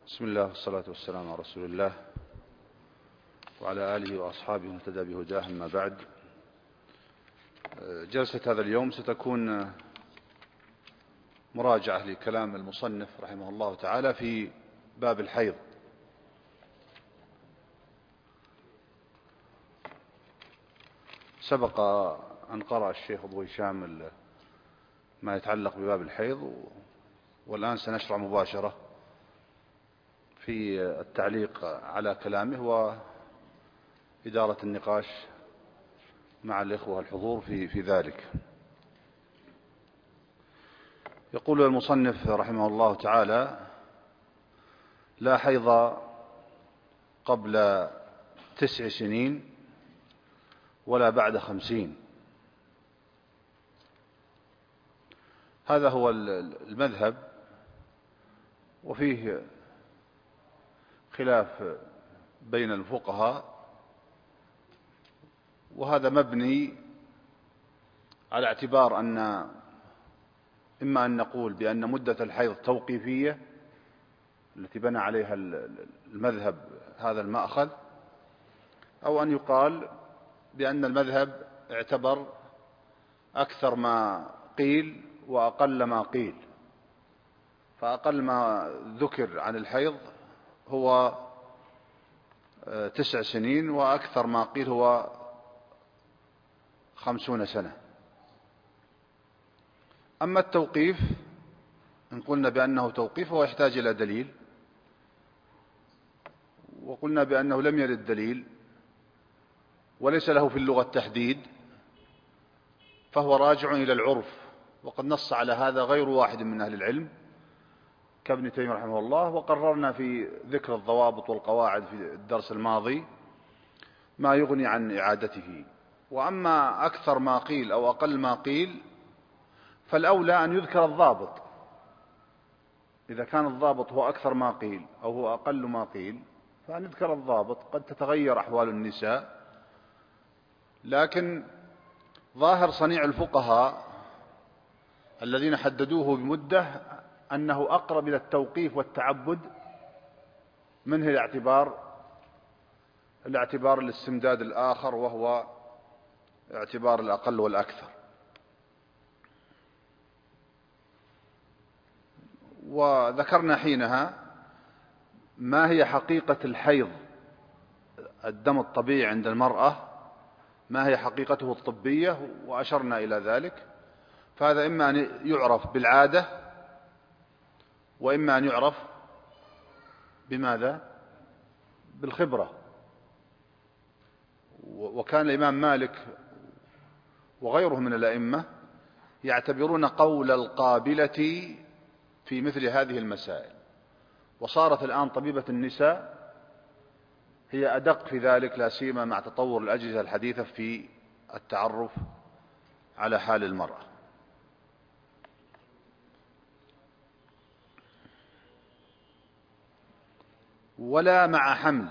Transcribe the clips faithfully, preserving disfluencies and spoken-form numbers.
بسم الله والصلاة والسلام على رسول الله وعلى آله وأصحابه واهتدى بهداه. أما بعد، جلسة هذا اليوم ستكون مراجعة لكلام المصنف رحمه الله تعالى في باب الحيض. سبق أن قرأ الشيخ أبو هشام ما يتعلق بباب الحيض، والآن سنشرع مباشرة في التعليق على كلامه وإدارة النقاش مع الإخوة الحضور في, في ذلك. يقول المصنف رحمه الله تعالى: لا حيض قبل تسع سنين ولا بعد خمسين. هذا هو المذهب، وفيه خلاف بين الفقهاء، وهذا مبني على اعتبار أن إما أن نقول بأن مدة الحيض توقيفية التي بنى عليها المذهب هذا المأخذ، أو أن يقال بأن المذهب اعتبر أكثر ما قيل وأقل ما قيل، فأقل ما ذكر عن الحيض هو تسع سنين، وأكثر ما قيل هو خمسون سنة. أما التوقيف، إن قلنا بأنه توقيف هو يحتاج إلى دليل، وقلنا بأنه لم يرد دليل وليس له في اللغة تحديد، فهو راجع إلى العرف، وقد نص على هذا غير واحد من أهل العلم كابن تيمية رحمه الله، وقررنا في ذكر الضوابط والقواعد في الدرس الماضي ما يغني عن إعادته. وأما أكثر ما قيل أو أقل ما قيل، فالأولى أن يذكر الضابط. إذا كان الضابط هو أكثر ما قيل أو هو أقل ما قيل، فأن يذكر الضابط. قد تتغير أحوال النساء، لكن ظاهر صنيع الفقهاء الذين حددوه بمدة أنه أقرب إلى التوقيف والتعبد منه الاعتبار الاعتبار الاستمداد الآخر، وهو اعتبار الأقل والأكثر. وذكرنا حينها ما هي حقيقة الحيض، الدم الطبيعي عند المرأة، ما هي حقيقته الطبية، وأشرنا إلى ذلك. فهذا إما أن يعرف بالعادة، وإما أن يعرف بماذا؟ بالخبرة. وكان الإمام مالك وغيره من الأئمة يعتبرون قول القابلة في مثل هذه المسائل، وصارت الآن طبيبة النساء هي أدق في ذلك، لا سيما مع تطور الأجهزة الحديثة في التعرف على حال المرأة. ولا مع حمل،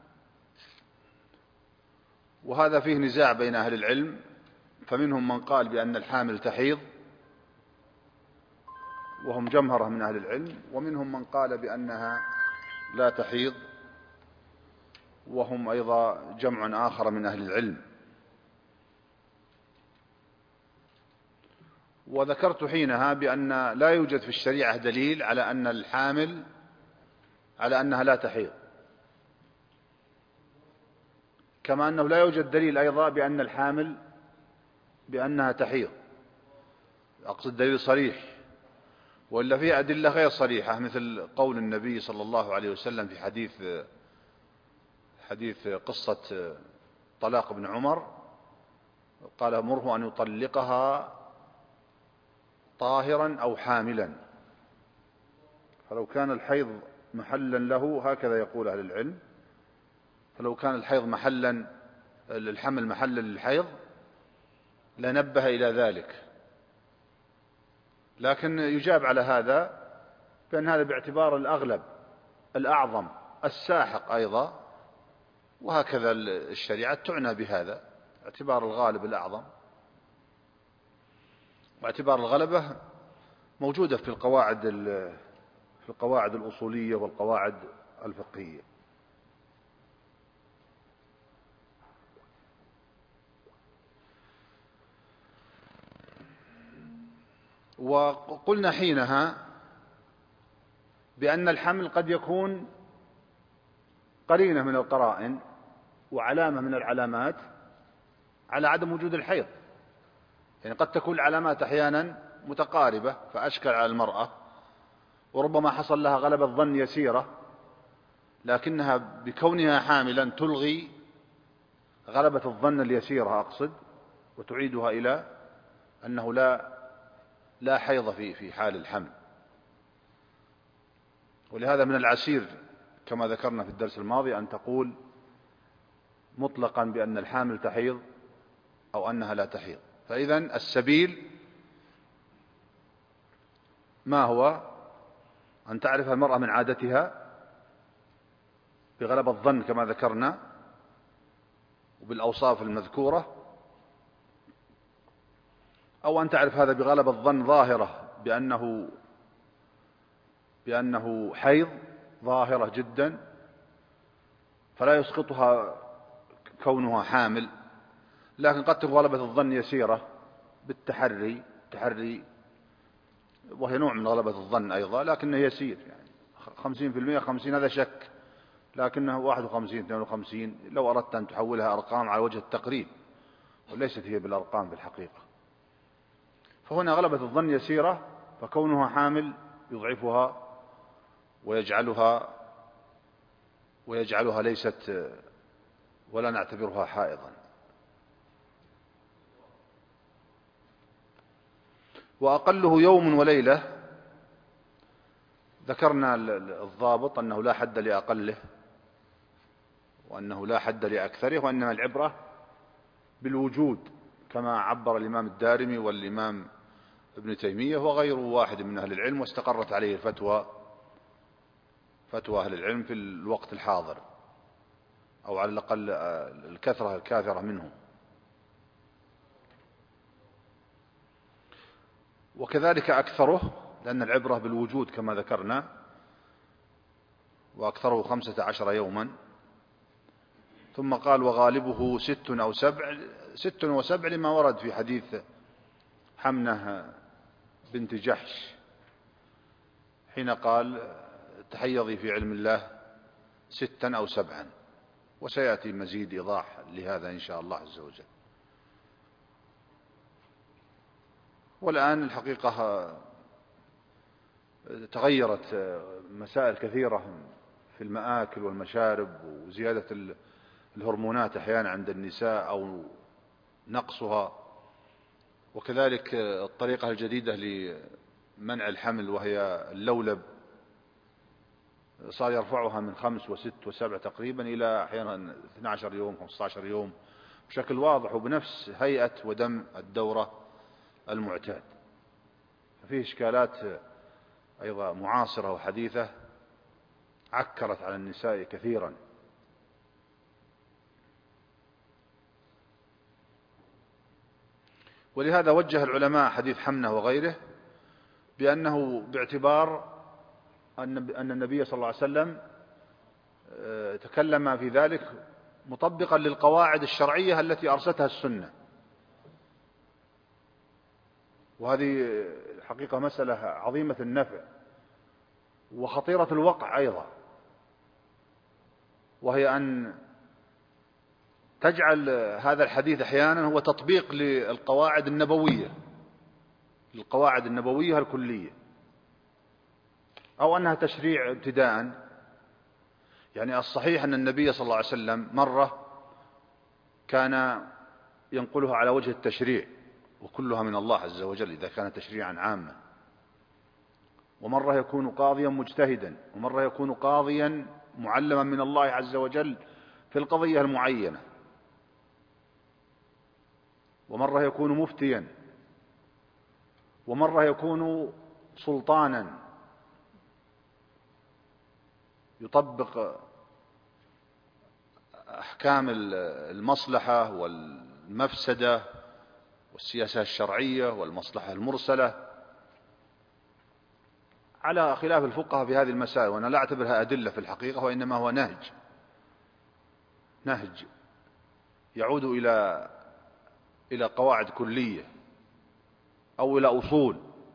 وهذا فيه نزاع بين أهل العلم، فمنهم من قال بأن الحامل تحيض وهم جمهرة من أهل العلم، ومنهم من قال بأنها لا تحيض وهم أيضا جمع آخر من أهل العلم. وذكرت حينها بأن لا يوجد في الشريعة دليل على أن الحامل على أنها لا تحيض، كما أنه لا يوجد دليل أيضا بأن الحامل بأنها تحيض، أقصد دليل صريح، وإلا فيه أدلة غير صريحة، مثل قول النبي صلى الله عليه وسلم في حديث حديث قصة طلاق ابن عمر، قال: مره أن يطلقها طاهرا أو حاملا. فلو كان الحيض محلا له، هكذا يقول أهل العلم، فلو كان الحيض محلا الحمل محلا للحيض لنبه إلى ذلك. لكن يجاب على هذا بأن هذا باعتبار الأغلب الأعظم الساحق أيضا، وهكذا الشريعة تعنى بهذا، اعتبار الغالب الأعظم. واعتبار الغلبة موجودة في القواعد في القواعد الأصولية والقواعد الفقهية. وقلنا حينها بأن الحمل قد يكون قرينة من القرائن وعلامة من العلامات على عدم وجود الحيض. يعني قد تكون العلامات أحيانا متقاربة فأشكل على المرأة، وربما حصل لها غلبة ظن يسيرة، لكنها بكونها حاملا تلغي غلبة الظن اليسيرة أقصد، وتعيدها إلى أنه لا لا حيض في في حال الحمل. ولهذا من العسير كما ذكرنا في الدرس الماضي أن تقول مطلقا بأن الحامل تحيض أو أنها لا تحيض. فإذا السبيل ما هو؟ أن تعرف المرأة من عادتها بغلب الظن كما ذكرنا وبالأوصاف المذكورة، أو أن تعرف هذا بغلب الظن ظاهرة بأنه بأنه حيض ظاهرة جدا فلا يسقطها كونها حامل، لكن قد تكون غلبة الظن يسيرة بالتحري تحري، وهي نوع من غلبة الظن أيضا لكنه يسير، يعني خمسين في المئة خمسين هذا شك، لكنه واحد وخمسين اثنين وخمسين لو أردت أن تحولها أرقام على وجه التقريب، وليست هي بالأرقام في الحقيقة. فهنا غلبة الظن يسيرة، فكونها حامل يضعفها ويجعلها ويجعلها ليست ولا نعتبرها حائضا. وأقله يوم وليلة ذكرنا الضابط أنه لا حد لأقله وأنه لا حد لأكثره، وأنما العبرة بالوجود كما عبر الإمام الدارمي والإمام ابن تيمية وغيره واحد من أهل العلم، واستقرت عليه الفتوى فتوى أهل العلم في الوقت الحاضر، أو على الأقل الكثرة الكاثرة منه. وكذلك أكثره، لأن العبرة بالوجود كما ذكرنا، وأكثره خمسة عشر يوما. ثم قال وغالبه ست أو سبع، ست وسبع لما ورد في حديث حمنة بنت جحش حين قال تحيضي في علم الله ستا أو سبعا، وسيأتي مزيد إيضاح لهذا إن شاء الله عز وجل. والآن الحقيقة تغيرت مسائل كثيرة في المآكل والمشارب، وزيادة الهرمونات أحيانا عند النساء أو نقصها، وكذلك الطريقة الجديدة لمنع الحمل وهي اللولب صار يرفعها من خمس وست وسبع تقريبا إلى أحيانا اثني عشر يوم خمسة عشر يوم بشكل واضح وبنفس هيئة ودم الدورة المعتاد. ففيه إشكالات أيضا معاصرة وحديثة عكرت على النساء كثيرا. ولهذا وجه العلماء حديث حمنة وغيره بأنه باعتبار أن النبي صلى الله عليه وسلم تكلم في ذلك مطبقا للقواعد الشرعية التي أرستها السنة، وهذه حقيقة مسألة عظيمة النفع وخطيرة الوقع أيضا، وهي أن تجعل هذا الحديث أحيانا هو تطبيق للقواعد النبوية للقواعد النبوية الكلية، أو أنها تشريع ابتداء. يعني الصحيح أن النبي صلى الله عليه وسلم مرة كان ينقلها على وجه التشريع وكلها من الله عز وجل إذا كان تشريعا عاما، ومرة يكون قاضيا مجتهدا، ومرة يكون قاضيا معلما من الله عز وجل في القضية المعينة، ومرة يكون مفتيا، ومرة يكون سلطانا يطبق أحكام المصلحة والمفسدة والسياسة الشرعية والمصلحة المرسلة على خلاف الفقهاء في هذه المسائل، وأنا لا أعتبرها أدلة في الحقيقة، وإنما هو نهج نهج يعود إلى إلى قواعد كلية أو إلى أصول.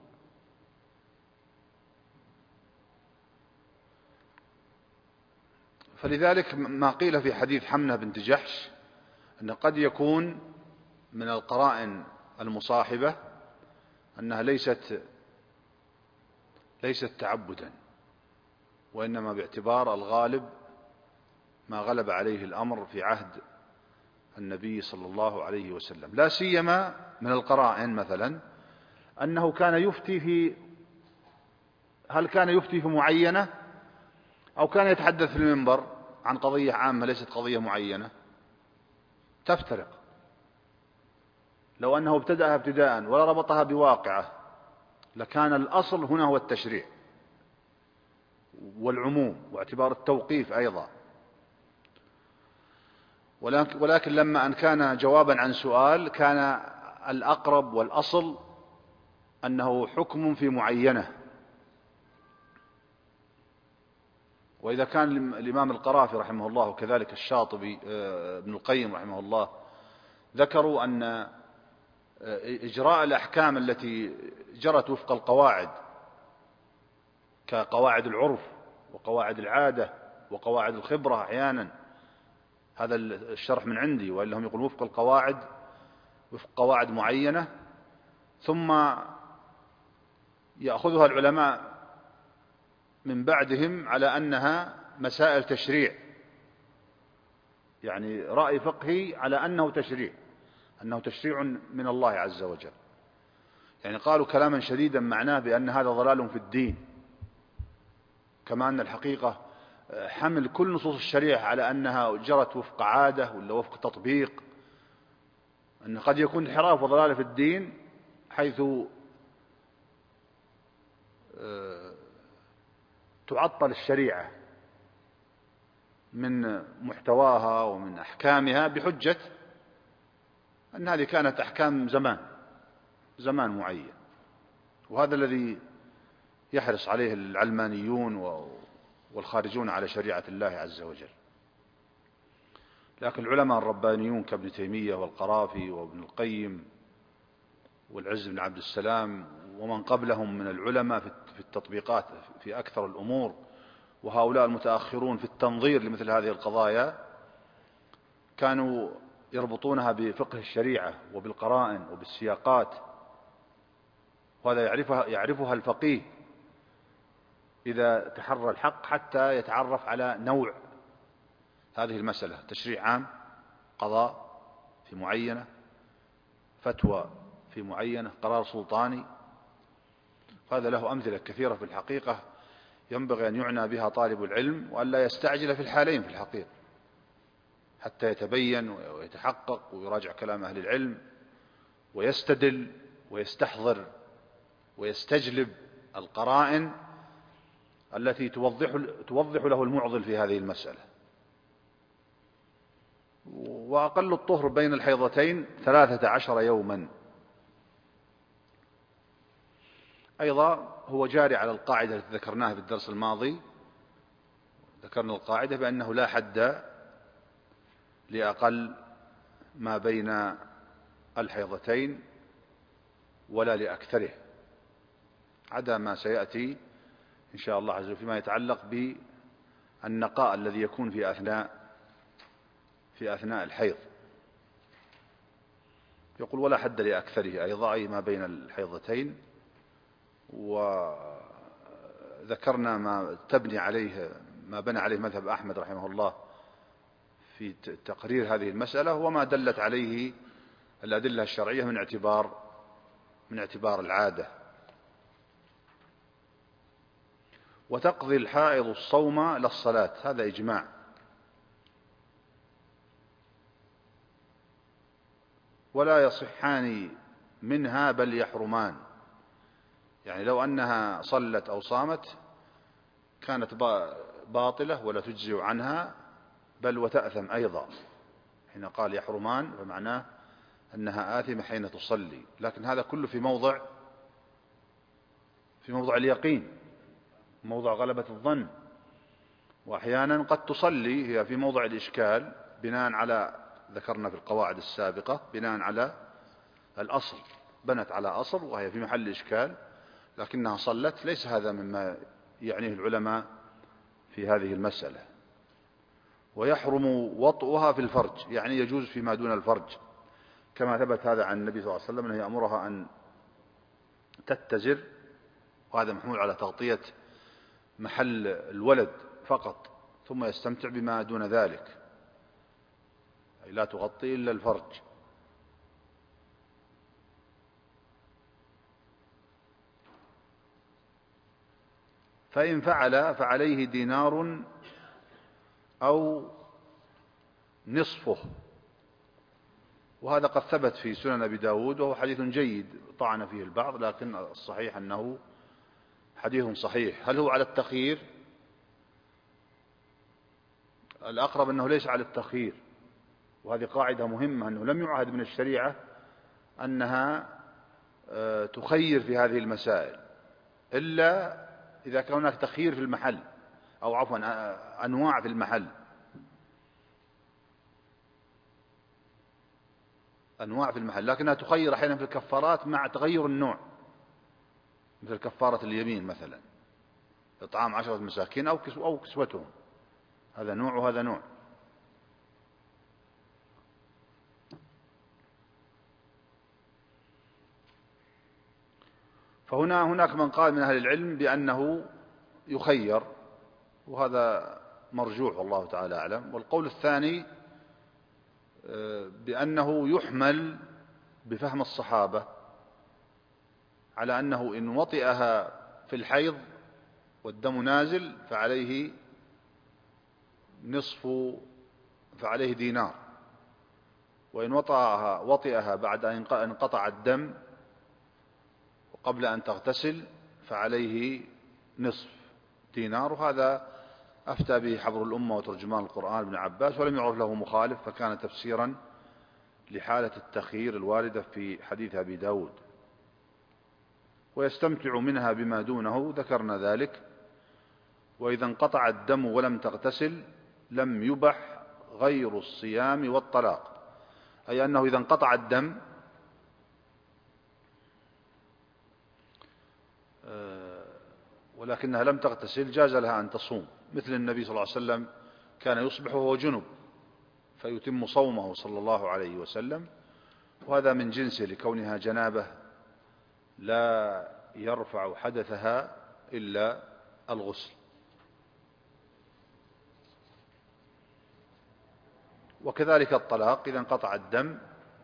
فلذلك ما قيل في حديث حمنة بنت جحش أن قد يكون من القرائن المصاحبة أنها ليست ليست تعبدا، وإنما باعتبار الغالب ما غلب عليه الأمر في عهد النبي صلى الله عليه وسلم، لا سيما من القرائن مثلا أنه كان يفتي في هل كان يفتي في معينة أو كان يتحدث في المنبر عن قضية عامة ليست قضية معينة، تفترق. لو أنه ابتدأها ابتداء ولا ربطها بواقعه لكان الأصل هنا هو التشريع والعموم واعتبار التوقيف أيضا، ولكن لما أن كان جوابا عن سؤال كان الأقرب والأصل أنه حكم في معينة. وإذا كان الإمام القرافي رحمه الله وكذلك الشاطبي ابن القيم رحمه الله ذكروا أن إجراء الأحكام التي جرت وفق القواعد كقواعد العرف وقواعد العادة وقواعد الخبرة أحيانا، هذا الشرح من عندي، وإلا هم يقول وفق القواعد وفق قواعد معينة، ثم يأخذها العلماء من بعدهم على أنها مسائل تشريع، يعني رأي فقهي على أنه تشريع، أنه تشريع من الله عز وجل. يعني قالوا كلاما شديدا معناه بأن هذا ضلال في الدين، كما أن الحقيقة حمل كل نصوص الشريعة على أنها جرت وفق عادة ولا وفق تطبيق، أن قد يكون انحراف وضلال في الدين حيث تعطل الشريعة من محتواها ومن أحكامها بحجة أن هذه كانت أحكام زمان زمان معين. وهذا الذي يحرص عليه العلمانيون والخارجون على شريعة الله عز وجل. لكن العلماء الربانيون كابن تيمية والقرافي وابن القيم والعز بن عبد السلام ومن قبلهم من العلماء في التطبيقات في أكثر الأمور، وهؤلاء المتأخرون في التنظير لمثل هذه القضايا، كانوا يربطونها بفقه الشريعة وبالقرائن وبالسياقات، وهذا يعرفها, يعرفها الفقيه إذا تحرى الحق حتى يتعرف على نوع هذه المسألة: تشريع عام، قضاء في معينة، فتوى في معينة، قرار سلطاني. هذا له أمثلة كثيرة في الحقيقة ينبغي أن يعنى بها طالب العلم، وأن لا يستعجل في الحالين في الحقيقة حتى يتبين ويتحقق ويراجع كلام أهل العلم ويستدل ويستحضر ويستجلب القرائن التي توضح, توضح له المعضل في هذه المسألة. وأقل الطهر بين الحيضتين ثلاثة عشر يوما. أيضا هو جاري على القاعدة التي ذكرناها في الدرس الماضي، ذكرنا القاعدة بأنه لا حد لأقل ما بين الحيضتين ولا لأكثره، عدا ما سيأتي إن شاء الله عز وجل فيما يتعلق بالنقاء الذي يكون في أثناء في أثناء الحيض. يقول ولا حد لأكثره، أيضا أي ما بين الحيضتين. وذكرنا ما تبني عليه ما بنى عليه مذهب أحمد رحمه الله في تقرير هذه المسألة، وما دلت عليه الأدلة الشرعية من اعتبار من اعتبار العادة. وتقضي الحائض الصوم للصلاة، هذا إجماع. ولا يصحان منها بل يحرمان، يعني لو أنها صلت أو صامت كانت باطلة ولا تجزئ عنها، بل وتأثم أيضا. حين قال يحرمان فمعناه أنها آثمة حين تصلي، لكن هذا كله في موضع في موضع اليقين. موضع غلبة الظن. وأحيانا قد تصلي هي في موضع الإشكال بناء على، ذكرنا في القواعد السابقة، بناء على الأصل، بنت على أصل وهي في محل إشكال لكنها صلت. ليس هذا مما يعنيه العلماء في هذه المسألة. ويحرم وطئها في الفرج، يعني يجوز فيما دون الفرج، كما ثبت هذا عن النبي صلى الله عليه وسلم أنه يأمرها أن تتزر، وهذا محمول على تغطية محل الولد فقط، ثم يستمتع بما دون ذلك، أي لا تغطي إلا الفرج. فإن فعل فعليه دينار أو نصفه، وهذا قد ثبت في سنن أبي داود، وهو حديث جيد طعن فيه البعض، لكن الصحيح أنه حديث صحيح. هل هو على التخيير؟ الأقرب أنه ليس على التخيير، وهذه قاعدة مهمة، أنه لم يعهد من الشريعة أنها تخير في هذه المسائل إلا إذا كان هناك تخيير في المحل، أو عفوا أنواع في المحل، أنواع في المحل، لكنها تخير أحيانا في الكفارات مع تغير النوع، مثل كفارة اليمين مثلا، إطعام عشرة مساكين أو أو كسوتهم، هذا نوع وهذا نوع. فهنا هناك من قال من أهل العلم بأنه يخير، وهذا مرجوح والله تعالى أعلم. والقول الثاني بأنه يحمل بفهم الصحابة على أنه إن وطئها في الحيض والدم نازل فعليه نصف، فعليه دينار، وإن وطئها, وطئها بعد أن انقطع الدم وقبل أن تغتسل فعليه نصف دينار. وهذا أفتى به حبر الأمة وترجمان القرآن ابن عباس، ولم يعرف له مخالف، فكان تفسيرا لحالة التخيير الواردة في حديث أبي داود. ويستمتع منها بما دونه، ذكرنا ذلك. وإذا انقطع الدم ولم تغتسل لم يبح غير الصيام والطلاق، أي أنه إذا انقطع الدم ولكنها لم تغتسل جاز لها أن تصوم، مثل النبي صلى الله عليه وسلم كان يصبح وهو جنب فيتم صومه صلى الله عليه وسلم، وهذا من جنسه لكونها جنابة لا يرفع حدثها إلا الغسل. وكذلك الطلاق إذا انقطع الدم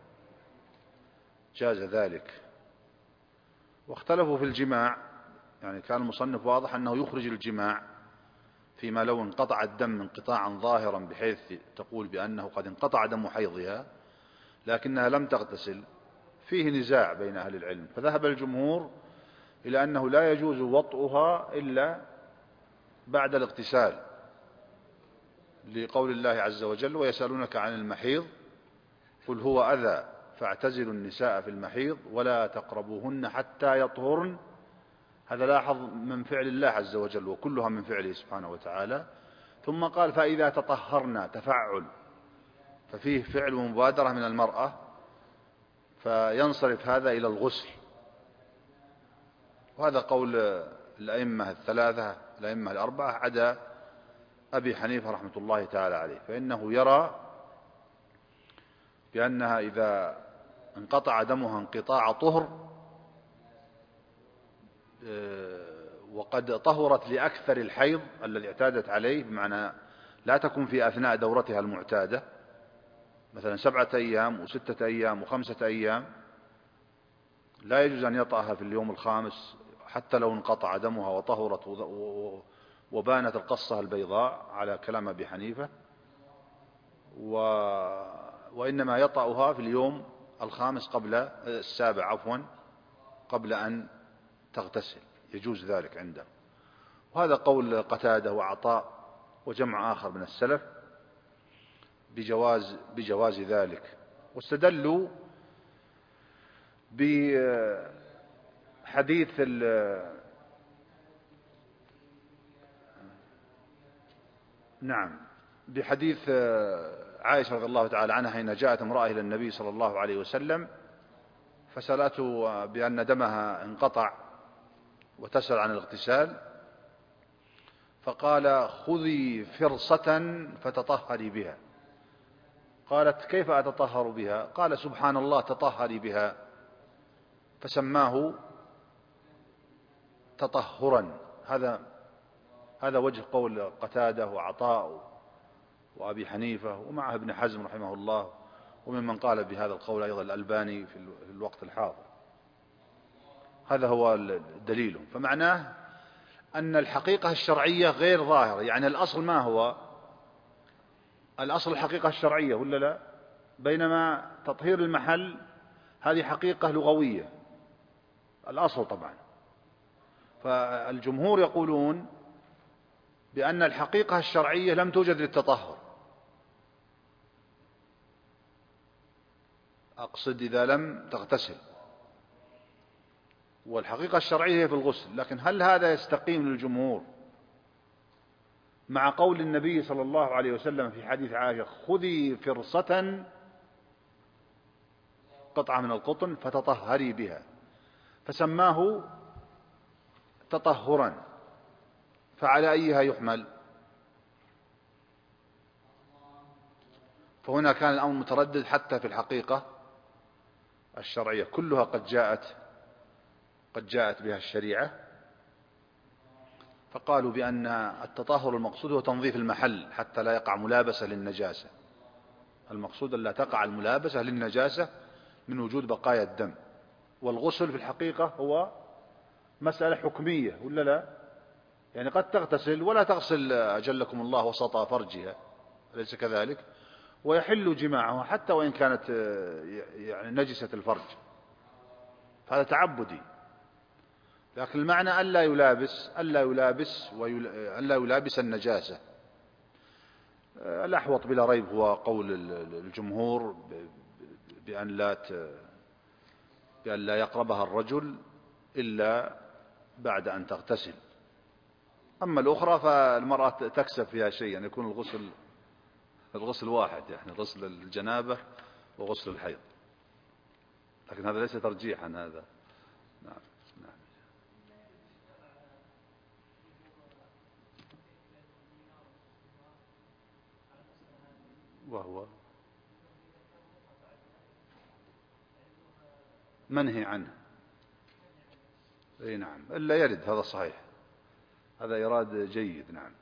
جاز ذلك. واختلفوا في الجماع، يعني كان المصنف واضح أنه يخرج الجماع فيما لو انقطع الدم انقطاعا ظاهرا بحيث تقول بأنه قد انقطع دم حيضها لكنها لم تغتسل. فيه نزاع بين أهل العلم، فذهب الجمهور إلى أنه لا يجوز وطئها إلا بعد الاغتسال، لقول الله عز وجل: ويسألونك عن المحيض قل هو أذى فاعتزلوا النساء في المحيض ولا تقربوهن حتى يطهرن. هذا لاحظ من فعل الله عز وجل، وكلها من فعله سبحانه وتعالى. ثم قال: فإذا تطهرنا، تفعل، ففيه فعل ومبادرة من المرأة، فينصرف هذا إلى الغسل. وهذا قول الأئمة الثلاثة، الأئمة الأربعة، عدا أبي حنيفة رحمة الله تعالى عليه، فإنه يرى بأنها إذا انقطع دمها انقطاع طهر وقد طهرت لأكثر الحيض الذي اعتادت عليه، بمعنى لا تكون في أثناء دورتها المعتادة، مثلا سبعة أيام وستة أيام وخمسة أيام، لا يجوز أن يطأها في اليوم الخامس حتى لو انقطع دمها وطهرت وبانت القصة البيضاء على كلام أبي حنيفة، و... وإنما يطأها في اليوم الخامس قبل السابع عفوا قبل أن تغتسل، يجوز ذلك عنده. وهذا قول قتادة وعطاء وجمع آخر من السلف بجواز, بجواز ذلك. واستدلوا بحديث نعم. بحديث عائشة رضي الله تعالى عنها حين جاءت امرأة إلى النبي صلى الله عليه وسلم فسألته بأن دمها انقطع وتسأل عن الاغتسال، فقال خذي فرصة فتطهري بها. قالت كيف أتطهر بها؟ قال سبحان الله تطهري بها، فسماه تطهرا. هذا هذا وجه قول قتادة وعطاء وأبي حنيفة ومعه ابن حزم رحمه الله، وممن قال بهذا القول أيضا الألباني في الوقت الحاضر. هذا هو الدليل. فمعناه أن الحقيقة الشرعية غير ظاهرة، يعني الأصل ما هو؟ الأصل الحقيقة الشرعية ولا لا؟ بينما تطهير المحل هذه حقيقة لغوية الأصل طبعا. فالجمهور يقولون بأن الحقيقة الشرعية لم توجد للتطهر، أقصد إذا لم تغتسل، والحقيقة الشرعية هي في الغسل. لكن هل هذا يستقيم للجمهور مع قول النبي صلى الله عليه وسلم في حديث عائشة خذي فرصة قطعة من القطن فتطهري بها، فسماه تطهرا؟ فعلى أيها يحمل؟ فهنا كان الأمر متردد حتى في الحقيقة الشرعية كلها قد جاءت قد جاءت بها الشريعة. فقالوا بأن التطهر المقصود هو تنظيف المحل حتى لا يقع ملابسة للنجاسة، المقصود أن لا تقع الملابسة للنجاسة من وجود بقايا الدم. والغسل في الحقيقة هو مسألة حكمية ولا لا؟ يعني قد تغتسل ولا تغسل أجلكم الله وسط فرجها، أليس كذلك؟ ويحل جماعها حتى وإن كانت يعني نجسة الفرج، فهذا تعبدي. لكن المعنى ألا يلابس ألا يلابس ألا يلابس النجاسة. الأحوط بلا ريب هو قول الجمهور بأن لا بأن لا يقربها الرجل إلا بعد أن تغتسل. أما الأخرى فالمرأة تكسب فيها شيء، يعني يكون الغسل الغسل واحد، يعني غسل الجنابة وغسل الحيض. لكن هذا ليس ترجيحا هذا. نعم. نعم. وهو منهي عنه. اي نعم، إلا يرد، هذا صحيح، هذا إيراد جيد. نعم.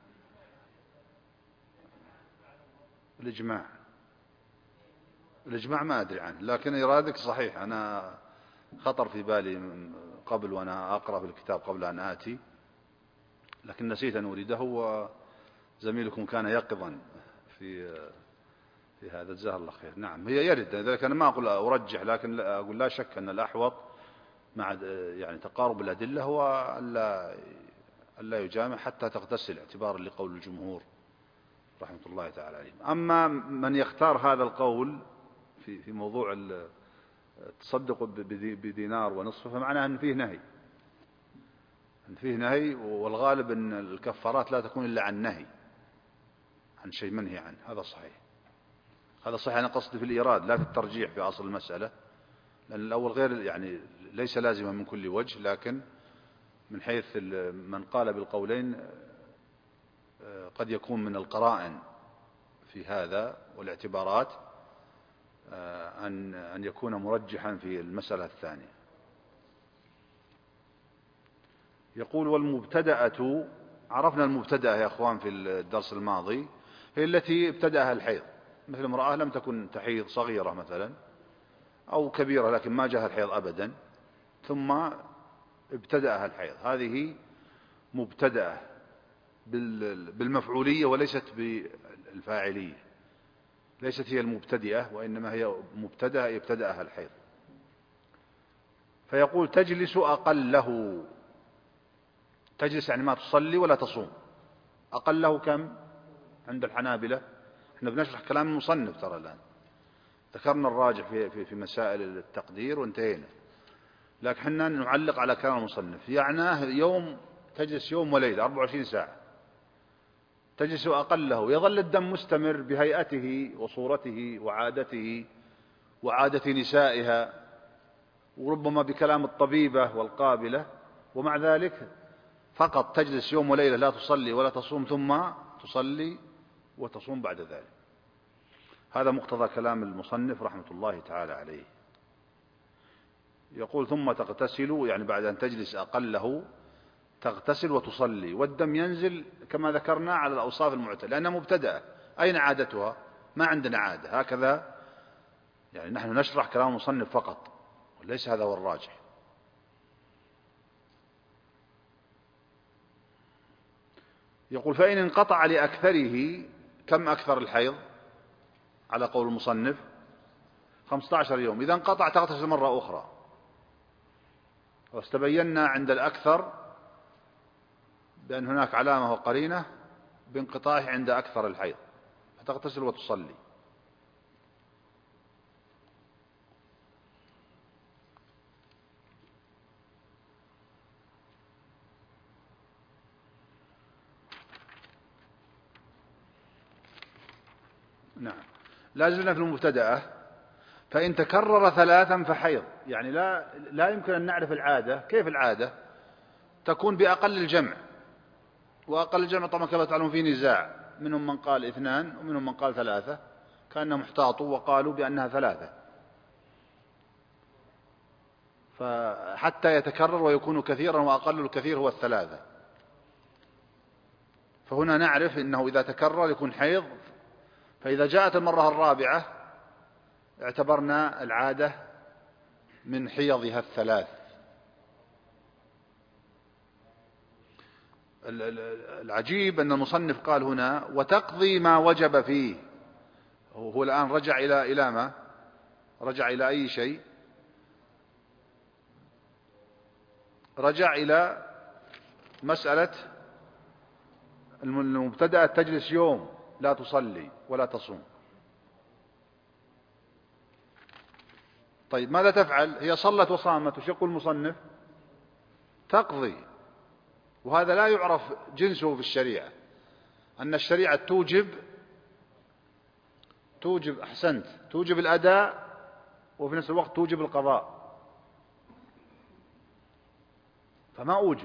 الإجماع الإجماع ما أدري عنه، لكن إيرادك صحيح. أنا خطر في بالي قبل وأنا أقرأ في الكتاب قبل أن آتي، لكن نسيت أن أريده، وزميلكم كان يقظا في في هذا، جزاه الله خير. نعم، هي يرد، لذلك أنا ما أقول أرجح، لكن أقول لا شك أن الأحوط مع يعني تقارب الأدلة هو ألا ألا يجامع حتى تغتسل، اعتبارا لقول الجمهور رحمة الله تعالى عليهم. أما من يختار هذا القول في في موضوع التصدق بدينار ونصفه، فمعناه أن فيه نهي أن فيه نهي والغالب أن الكفارات لا تكون إلا عن نهي، عن شيء منهي عنه. هذا صحيح، هذا صحيح. أنا قصدي في الإيراد لا في الترجيح في أصل المسألة، لأن الأول غير يعني ليس لازما من كل وجه، لكن من حيث من قال بالقولين قد يكون من القرائن في هذا والاعتبارات أن أن يكون مرجحا في المسألة الثانية. يقول والمبتدأة، عرفنا المبتدأة يا أخوان في الدرس الماضي، هي التي ابتدأها الحيض، مثل امرأة لم تكن تحيض، صغيرة مثلا أو كبيرة لكن ما جاءها الحيض أبدا، ثم ابتدأها الحيض، هذه مبتدأة بالمفعولية وليست بالفاعلية، ليست هي المبتدئة وإنما هي مبتدأة ابتدأها الحيض. فيقول تجلس أقله، تجلس يعني ما تصلي ولا تصوم. أقله كم عند الحنابلة؟ احنا بنشرح كلام المصنف ترى الآن، ذكرنا الراجح في, في, في مسائل التقدير وانتهينا، لكن احنا نعلق على كلام المصنف. يعني يوم تجلس يوم وليلة أربعة وعشرين ساعة، تجلس أقله، يظل الدم مستمر بهيئته وصورته وعادته وعادة نسائها، وربما بكلام الطبيبة والقابلة، ومع ذلك فقط تجلس يوم وليلة لا تصلي ولا تصوم، ثم تصلي وتصوم بعد ذلك. هذا مقتضى كلام المصنف رحمة الله تعالى عليه. يقول ثم تغتسل، يعني بعد أن تجلس أقله تغتسل وتصلي، والدم ينزل كما ذكرنا على الأوصاف المعتادة، لأنها مبتدأة. أين عادتها؟ ما عندنا عادة هكذا، يعني نحن نشرح كلام المصنف فقط، وليس هذا هو الراجح. يقول فإن انقطع لأكثره، كم أكثر الحيض على قول المصنف؟ خمسة عشر يوم. إذا انقطع تغتسل مرة أخرى، واستبينا عند الأكثر بأن هناك علامة وقرينة بانقطاعه عند أكثر الحيض، فتغتسل وتصلي. نعم. لا زلنا في المبتدأة. فإن تكرر ثلاثا فحيض، يعني لا, لا يمكن أن نعرف العادة. كيف العادة؟ تكون بأقل الجمع، وأقل الجمع طبعا كما تعلمون في نزاع، منهم من قال اثنان ومنهم من قال ثلاثة، كأنهم احتاطوا وقالوا بأنها ثلاثة، فحتى يتكرر ويكون كثيرا، وأقل الكثير هو الثلاثة. فهنا نعرف أنه إذا تكرر يكون حيض، فإذا جاءت المرة الرابعة اعتبرنا العادة من حيضها الثلاث. العجيب أن المصنف قال هنا وتقضي ما وجب فيه. هو الآن رجع إلى إلى ما رجع إلى أي شيء؟ رجع إلى مسألة المبتدأ تجلس يوم لا تصلي ولا تصوم. طيب ماذا تفعل؟ هي صلت وصامت، وش يقول المصنف؟ تقضي. وهذا لا يعرف جنسه في الشريعة، أن الشريعة توجب توجب أحسنت توجب الأداء، وفي نفس الوقت توجب القضاء، فما أوجب.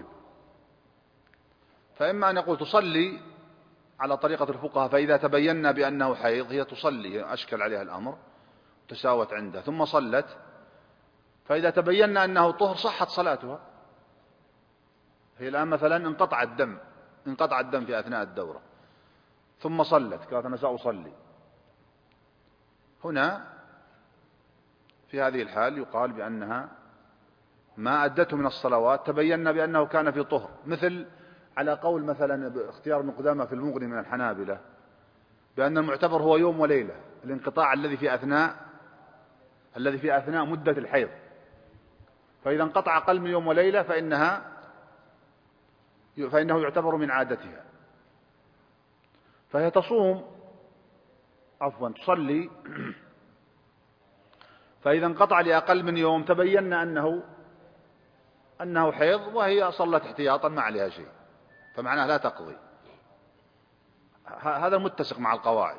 فإما أن يقول تصلي على طريقة الفقهاء، فإذا تبينا بأنه حيض هي تصلي، أشكل عليها الأمر، تساوت عنده، ثم صلت، فإذا تبينا أنه طهر صحت صلاتها. هي الآن مثلا انقطع الدم انقطع الدم في أثناء الدورة، ثم صلت، قالت أنا سأصلي. هنا في هذه الحال يقال بأنها ما أدته من الصلوات، تبينا بأنه كان في طهر، مثل على قول مثلا باختيار ابن قدامة في المغني من الحنابلة بأن المعتبر هو يوم وليلة، الانقطاع الذي في أثناء الذي في أثناء مدة الحيض. فإذا انقطع أقل من يوم وليلة فإنها فإنه يعتبر من عادتها، فهي تصوم عفوا تصلي. فإذا انقطع لأقل من يوم تبينا أنه أنه حيض، وهي صلت احتياطا ما عليها شيء، فمعناه لا تقضي. هذا متسق مع القواعد.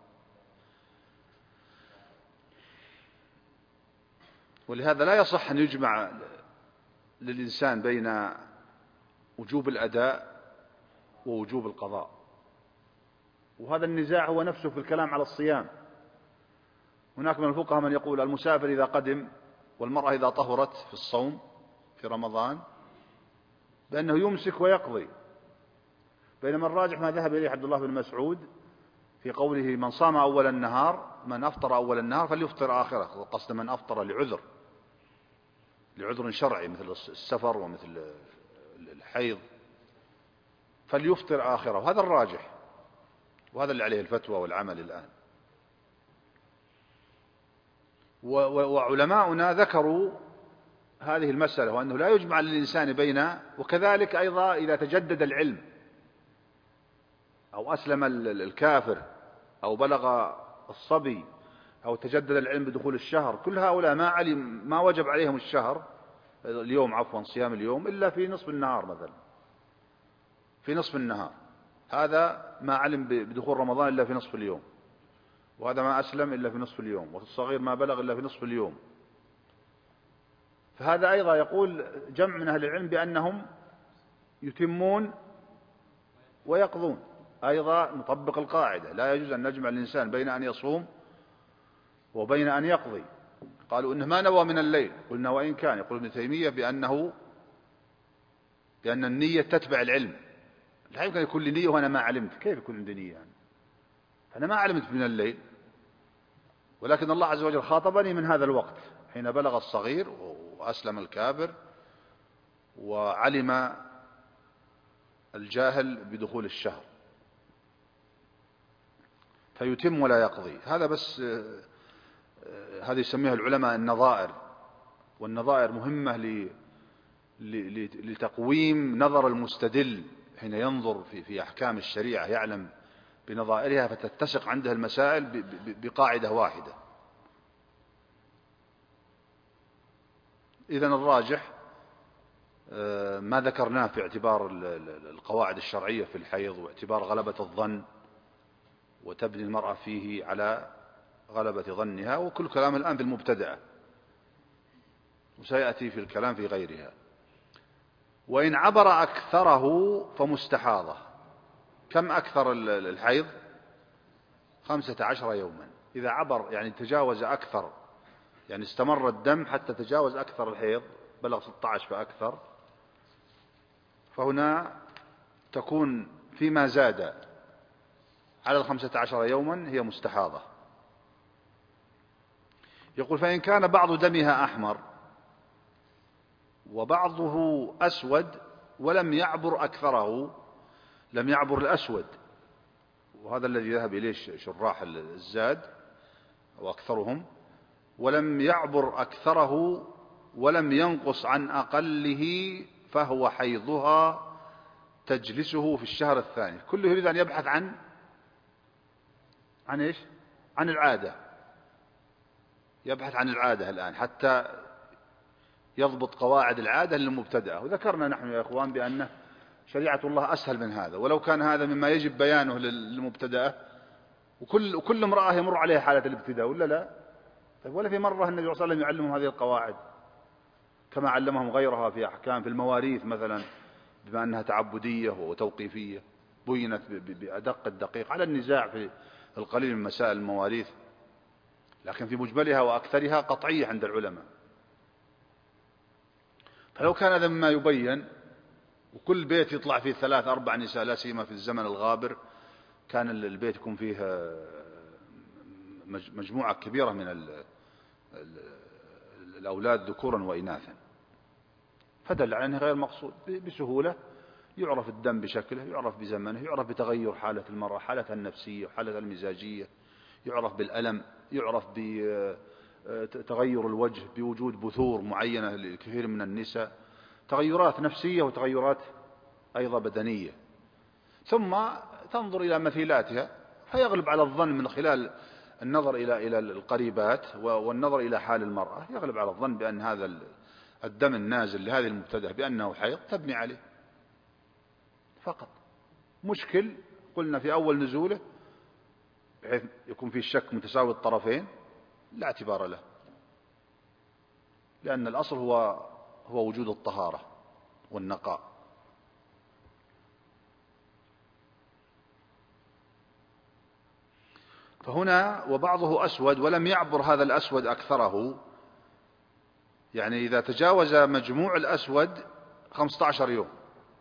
ولهذا لا يصح أن يجمع للإنسان بين وجوب الأداء ووجوب القضاء. وهذا النزاع هو نفسه في الكلام على الصيام. هناك من الفقهاء من يقول المسافر إذا قدم والمرأة إذا طهرت في الصوم في رمضان بأنه يمسك ويقضي، بينما الراجح ما ذهب إليه عبد الله بن مسعود في قوله من صام أول النهار من أفطر أول النهار فليفطر آخره، قصد من أفطر لعذر لعذر شرعي مثل السفر ومثل الحيض فليفطر آخره، وهذا الراجح، وهذا اللي عليه الفتوى والعمل الآن. وعلماؤنا ذكروا هذه المسألة، وأنه لا يجمع للإنسان بين، وكذلك أيضا إذا تجدد العلم أو أسلم الكافر أو بلغ الصبي أو تجدد العلم بدخول الشهر، كل هؤلاء ما علم ما وجب عليهم الشهر اليوم عفوا صيام اليوم إلا في نصف النهار، مثلا في نصف النهار، هذا ما علم بدخول رمضان إلا في نصف اليوم، وهذا ما أسلم إلا في نصف اليوم، والصغير ما بلغ إلا في نصف اليوم. فهذا أيضا يقول جمع من أهل العلم بأنهم يتمون ويقضون، أيضا نطبق القاعدة لا يجوز أن نجمع الإنسان بين أن يصوم وبين أن يقضي. قالوا إنه ما نوى من الليل، قلنا وإن كان. يقول ابن تيمية بأنه بأن النية تتبع العلم، لا يمكن يكون لي نية وأنا ما علمت، كيف يكون عندي نية يعني؟ أنا ما علمت من الليل، ولكن الله عز وجل خاطبني من هذا الوقت حين بلغ الصغير وأسلم الكابر وعلم الجاهل بدخول الشهر، فيتم ولا يقضي. هذا بس هذه يسميها العلماء النظائر، والنظائر مهمة لتقويم نظر المستدل حين ينظر في في أحكام الشريعة، يعلم بنظائرها فتتسق عنده المسائل بقاعدة واحدة. إذن الراجح ما ذكرناه في اعتبار القواعد الشرعية في الحيض، واعتبار غلبة الظن، وتبني المرأة فيه على غلبة ظنها، وكل كلام الآن في المبتدأة، وسيأتي في الكلام في غيرها. وإن عبر أكثره فمستحاضة. كم أكثر الحيض؟ خمسة عشر يوما. إذا عبر يعني تجاوز أكثر، يعني استمر الدم حتى تجاوز أكثر الحيض، بلغ ستة عشر فأكثر، فهنا تكون فيما زاد على الخمسة عشر يوما هي مستحاضة. يقول فإن كان بعض دمها أحمر وبعضه أسود ولم يعبر أكثره، لم يعبر الأسود، وهذا الذي ذهب إليه شراح الزاد وأكثرهم، ولم يعبر أكثره ولم ينقص عن أقله، فهو حيضها تجلسه في الشهر الثاني. كله يريد أن يبحث عن عن إيش؟ عن العادة، يبحث عن العادة الآن حتى يضبط قواعد العادة للمبتدأة. وذكرنا نحن يا إخوان بأن شريعة الله أسهل من هذا، ولو كان هذا مما يجب بيانه للمبتدأة، وكل, وكل امرأة يمر عليها حالة الابتداء ولا لا؟ طيب ولا في مرة النبي صلى الله عليه وسلم يعلمهم هذه القواعد كما علمهم غيرها في أحكام في المواريث مثلا، بما أنها تعبدية وتوقيفية، بينت بأدق الدقيق على النزاع في القليل من مسائل المواريث، لكن في مجملها وأكثرها قطعية عند العلماء. فلو كان هذا مما يبين، وكل بيت يطلع فيه ثلاث أربع نساء، لا سيما في الزمن الغابر كان البيت يكون فيه مجموعة كبيرة من الأولاد ذكورا وإناثا، فدل على أنه غير مقصود. بسهولة يعرف الدم بشكله، يعرف بزمنه، يعرف بتغير حالة المرأة، حالتها النفسية وحالتها المزاجية، يعرف بالألم، يعرف بتغير الوجه، بوجود بثور معينة لكثير من النساء، تغيرات نفسية وتغيرات أيضا بدنية. ثم تنظر إلى مثيلاتها، فيغلب على الظن من خلال النظر إلى إلى القريبات والنظر إلى حال المرأة، يغلب على الظن بأن هذا الدم النازل لهذه المبتدأ بأنه حيض، تبني عليه فقط. مشكل قلنا في أول نزوله بحيث يكون في الشك متساوي الطرفين، لا اعتبار له، لأن الأصل هو هو وجود الطهارة والنقاء. فهنا وبعضه أسود ولم يعبر هذا الأسود أكثره، يعني إذا تجاوز مجموع الأسود خمسة عشر يوم،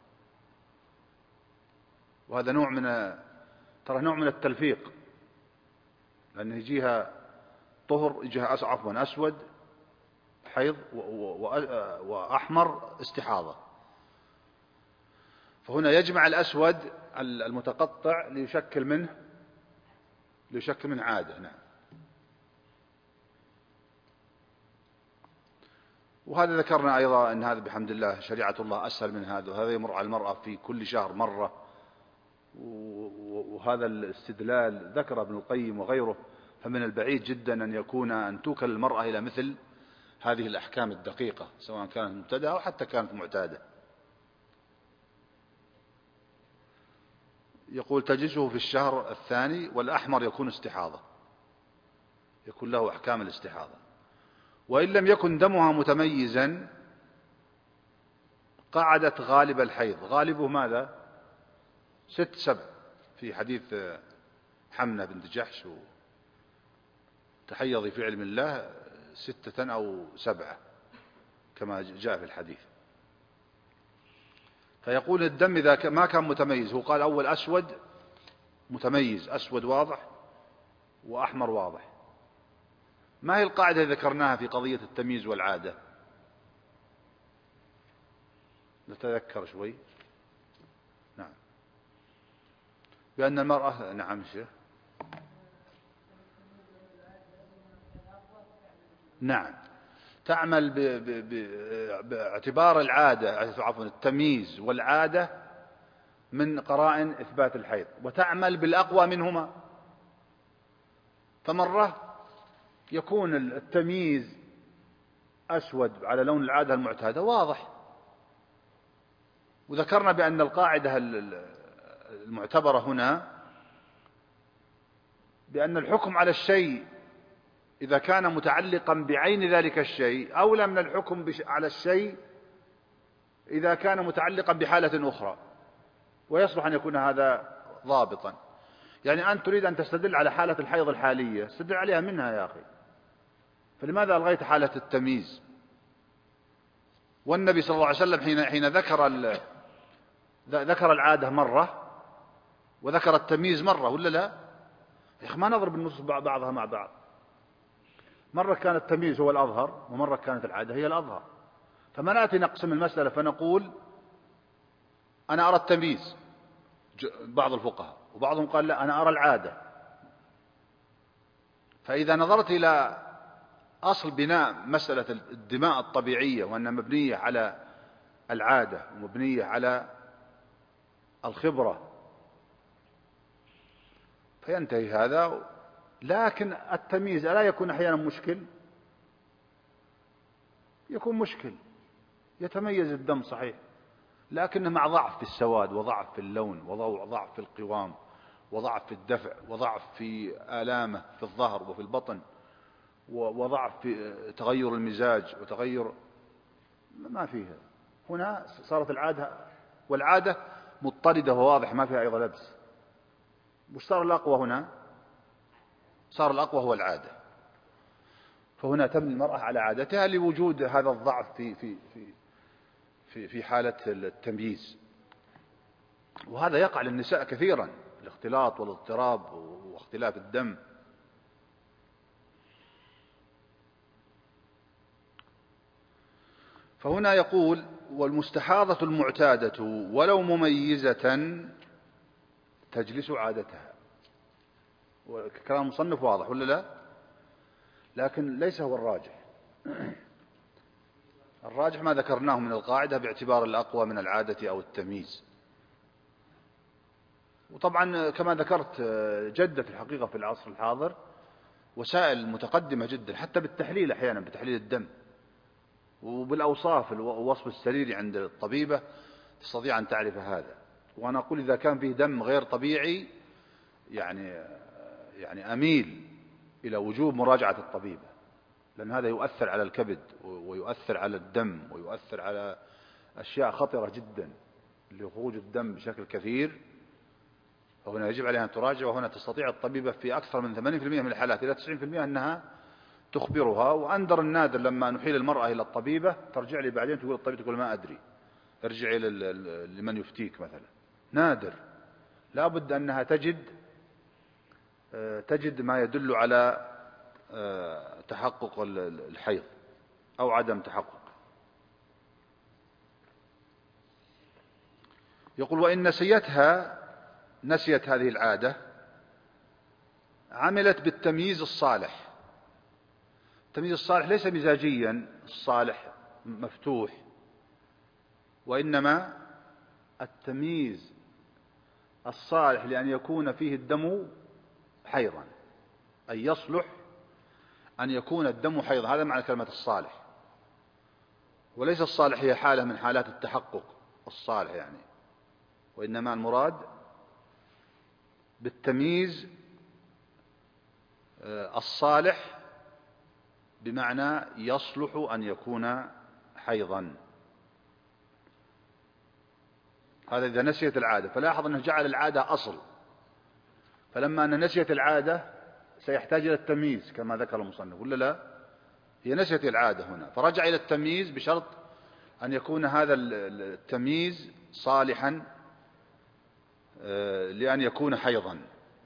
وهذا نوع من ترى نوع من التلفيق، لأنه يجيها طهر، يجيها عفوا أسود حيض وأحمر استحاضة، فهنا يجمع الأسود المتقطع ليشكل منه ليشكل منه عادة. نعم. وهذا ذكرنا أيضا أن هذا بحمد الله شريعة الله أسهل من هذا، وهذا يمر على المرأة في كل شهر مرة، وهذا الاستدلال ذكر ابن القيم وغيره، فمن البعيد جدا أن يكون أن توكل المرأة إلى مثل هذه الأحكام الدقيقة، سواء كانت مبتدأة أو حتى كانت معتادة. يقول تجلسه في الشهر الثاني، والأحمر يكون استحاضة، يكون له أحكام الاستحاضة. وإن لم يكن دمها متميزا قعدت غالب الحيض. غالبه ماذا؟ ست سبع، في حديث حمنة بنت جحش تحيضي في علم الله ستة أو سبعة كما جاء في الحديث. فيقول الدم إذا ما كان متميز، هو قال أول أسود متميز، أسود واضح وأحمر واضح. ما هي القاعدة ذكرناها في قضية التمييز والعادة؟ نتذكر شوي. نعم، بأن المرأة، نعم شيخ، نعم، تعمل ب... ب... ب... باعتبار العادة، عفوا التمييز والعادة من قرائن إثبات الحيض، وتعمل بالأقوى منهما. فمرة يكون التمييز أسود على لون العادة المعتادة واضح، وذكرنا بأن القاعدة المعتبرة هنا بأن الحكم على الشيء إذا كان متعلقا بعين ذلك الشيء أولى من الحكم على الشيء إذا كان متعلقا بحالة أخرى، ويصلح أن يكون هذا ضابطا. يعني أنت تريد أن تستدل على حالة الحيض الحالية، استدل عليها منها يا أخي، فلماذا ألغيت حالة التمييز؟ والنبي صلى الله عليه وسلم حين حين ذكر ذكر العادة مرة وذكر التمييز مرة، ولا لا؟ يا أخي ما نضرب النصوص بعضها مع بعض. مرة كان التمييز هو الأظهر، ومرة كانت العادة هي الأظهر. فما نأتي نقسم المسألة فنقول أنا أرى التمييز، بعض الفقهاء، وبعضهم قال لا أنا أرى العادة. فإذا نظرت إلى أصل بناء مسألة الدماء الطبيعية وأنها مبنية على العادة ومبنية على الخبرة فينتهي هذا. لكن التمييز ألا يكون أحيانا مشكل؟ يكون مشكل، يتميز الدم صحيح، لكنه مع ضعف في السواد وضعف في اللون وضعف في القوام وضعف في الدفع وضعف في آلامه في الظهر وفي البطن وضعف في تغير المزاج وتغير ما فيها. هنا صارت العادة، والعادة مضطردة وواضح ما فيها أيضا لبس. وش صار الأقوى هنا؟ صار الأقوى هو العادة. فهنا تبني المرأة على عادتها لوجود هذا الضعف في في في في في حالة التمييز. وهذا يقع للنساء كثيرا، الاختلاط والاضطراب واختلاف الدم. فهنا يقول والمستحاضة المعتادة ولو مميزة تجلس عادتها. وكلام المصنف واضح ولا لا؟ لكن ليس هو الراجح. الراجح ما ذكرناه من القاعدة باعتبار الأقوى من العادة أو التمييز. وطبعا كما ذكرت جدة في الحقيقة في العصر الحاضر وسائل متقدمة جدا، حتى بالتحليل أحيانا، بتحليل الدم وبالأوصاف الوصف السريري عند الطبيبة تستطيع أن تعرف هذا. وأنا أقول إذا كان فيه دم غير طبيعي يعني يعني أميل إلى وجوب مراجعة الطبيبة، لأن هذا يؤثر على الكبد ويؤثر على الدم ويؤثر على أشياء خطرة جدا لخروج الدم بشكل كثير. فهنا يجب عليها أن تراجع، وهنا تستطيع الطبيبة في أكثر من ثمانين بالمئة من الحالات إلى تسعين بالمئة أنها تخبرها. وأندر النادر لما نحيل المرأة إلى الطبيبة ترجع لي بعدين تقول الطبيب تقول ما أدري، ارجعي لمن يفتيك مثلا. نادر، لا بد أنها تجد تجد ما يدل على تحقق الحيض أو عدم تحقق. يقول وإن نسيتها نسيت هذه العادة عملت بالتمييز الصالح. التمييز الصالح ليس مزاجيا الصالح مفتوح، وإنما التمييز الصالح لأن يكون فيه الدم حيضا، أي يصلح أن يكون الدم حيضا. هذا معنى كلمة الصالح. وليس الصالح هي حالة من حالات التحقق الصالح يعني، وإنما المراد بالتمييز الصالح، بمعنى يصلح أن يكون حيضا. هذا إذا نسيت العادة. فلاحظ أنه جعل العادة أصل، فلما أن نسيت العادة سيحتاج إلى التمييز كما ذكر المصنف، ولا لا؟ هي نسيت العادة هنا، فرجع إلى التمييز بشرط أن يكون هذا التمييز صالحا لأن يكون حيضا.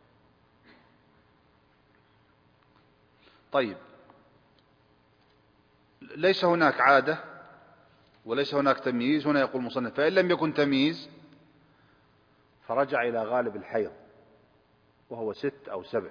طيب، ليس هناك عادة وليس هناك تمييز. هنا يقول المصنف: فإن لم يكن تمييز فرجع إلى غالب الحيض وهو ست أو سبع،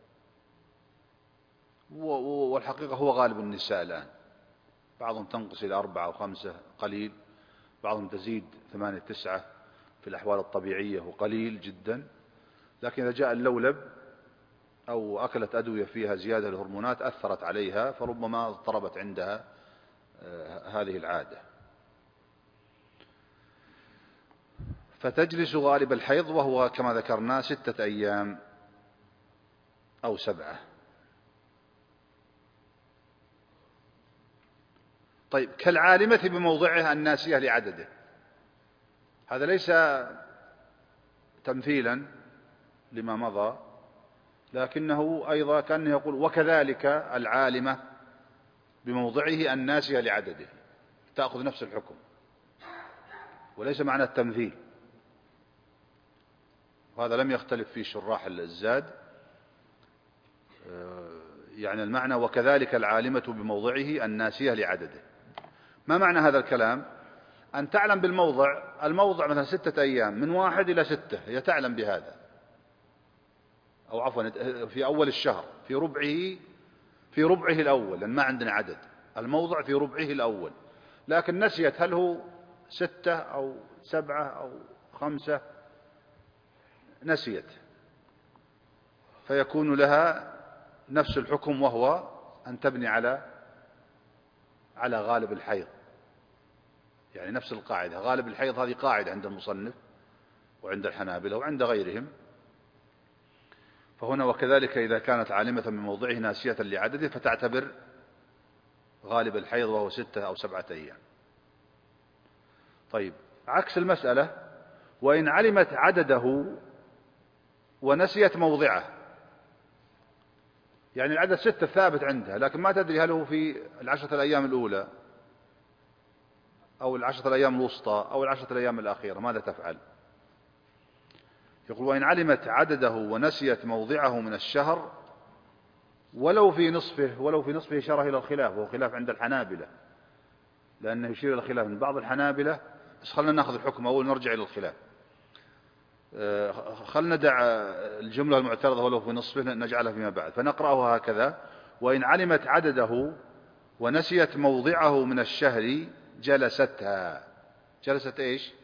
والحقيقة هو غالب النساء الآن، بعضهم تنقص إلى أربعة أو خمسة قليل، بعضهم تزيد ثمانية تسعة في الأحوال الطبيعية وقليل جدا. لكن إذا جاء اللولب أو أكلت أدوية فيها زيادة الهرمونات أثرت عليها، فربما اضطربت عندها هذه العادة. فتجلس غالب الحيض وهو كما ذكرنا ستة أيام أو سبعة. طيب، كالعالمة بموضعها الناسية لعدده، هذا ليس تمثيلا لما مضى، لكنه أيضا كان يقول: وكذلك العالمة بموضعه الناسية لعدده، تأخذ نفس الحكم، وليس معنى التمثيل. وهذا لم يختلف فيه شراح الزاد، يعني المعنى وكذلك العالمة بموضعه الناسية لعدده. ما معنى هذا الكلام؟ أن تعلم بالموضع، الموضع مثلا ستة أيام من واحد إلى ستة، هي تعلم بهذا، أو عفوا في أول الشهر في ربعه في ربعه الأول، لأن ما عندنا عدد، الموضع في ربعه الأول، لكن نسيت هل هو ستة أو سبعة أو خمسة، نسيت، فيكون لها نفس الحكم، وهو أن تبني على على غالب الحيض. يعني نفس القاعدة، غالب الحيض هذه قاعدة عند المصنف وعند الحنابلة وعند غيرهم. فهنا وكذلك إذا كانت عالمة بموضعه ناسية لعدده فتعتبر غالب الحيض وهو ستة أو سبعة أيام. طيب، عكس المسألة: وإن علمت عدده ونسيت موضعه، يعني العدد ستة ثابت عندها، لكن ما تدري هل هو في العشرة الأيام الأولى أو العشرة الأيام الوسطى أو العشرة الأيام الأخيرة، ماذا تفعل؟ يقول: وإن علمت عدده ونسيت موضعه من الشهر ولو في نصفه. ولو في نصفه إشارة إلى الخلاف، وهو خلاف عند الحنابلة، لأنه يشير إلى الخلاف من بعض الحنابلة. بس خلنا نأخذ الحكم أول، نرجع إلى الخلاف. خلنا ندع الجملة المعترضة ولو في نصفه، نجعلها فيما بعد، فنقرأها هكذا: وإن علمت عدده ونسيت موضعه من الشهر جلستها. جلست إيش؟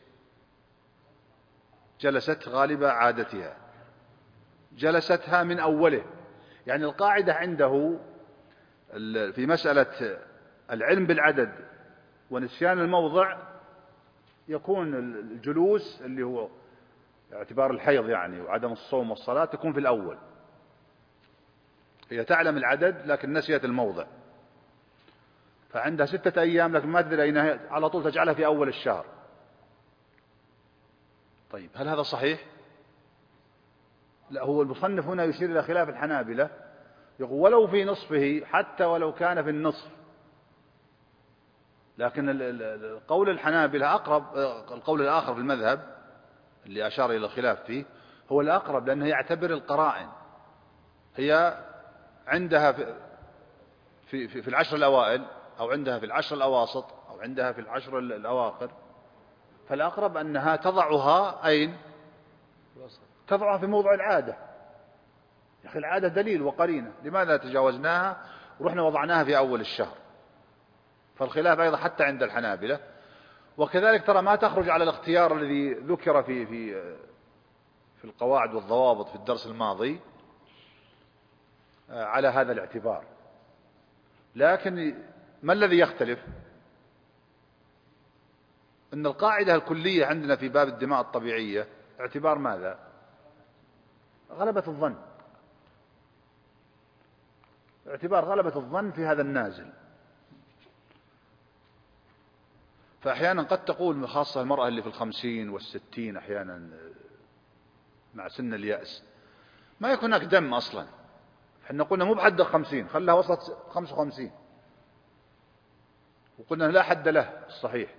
جلست غالب عادتها، جلستها من أوله. يعني القاعدة عنده في مسألة العلم بالعدد ونسيان الموضع، يكون الجلوس اللي هو اعتبار الحيض يعني وعدم الصوم والصلاة تكون في الأول. هي تعلم العدد لكن نسيت الموضع، فعندها ستة أيام لكن ما تدري أين، على طول تجعلها في أول الشهر. طيب، هل هذا صحيح؟ لا، هو المصنف هنا يشير إلى خلاف الحنابلة، يقول ولو في نصفه، حتى ولو كان في النصف. لكن القول الحنابلة أقرب، القول الآخر في المذهب اللي أشار إلى الخلاف فيه هو الأقرب، لأنه يعتبر القرائن. هي عندها في, في, في, في العشر الأوائل، أو عندها في العشر الأواسط، أو عندها في العشر الأواخر، فالأقرب أنها تضعها أين؟ تضعها في موضع العادة. يا أخي العادة دليل وقرينة، لماذا تجاوزناها ورحنا وضعناها في أول الشهر؟ فالخلاف أيضا حتى عند الحنابلة. وكذلك ترى ما تخرج على الاختيار الذي ذكر في في في القواعد والضوابط في الدرس الماضي على هذا الاعتبار. لكن ما الذي يختلف؟ أن القاعدة الكلية عندنا في باب الدماء الطبيعية اعتبار ماذا؟ غلبة الظن، اعتبار غلبة الظن في هذا النازل. فأحيانا قد تقول، خاصة المرأة اللي في الخمسين والستين أحيانا مع سن اليأس، ما يكون هناك دم أصلا، احنا قلنا مو بحد الخمسين، خلها وصلت خمسة وخمسين، وقلنا لا حد له الصحيح.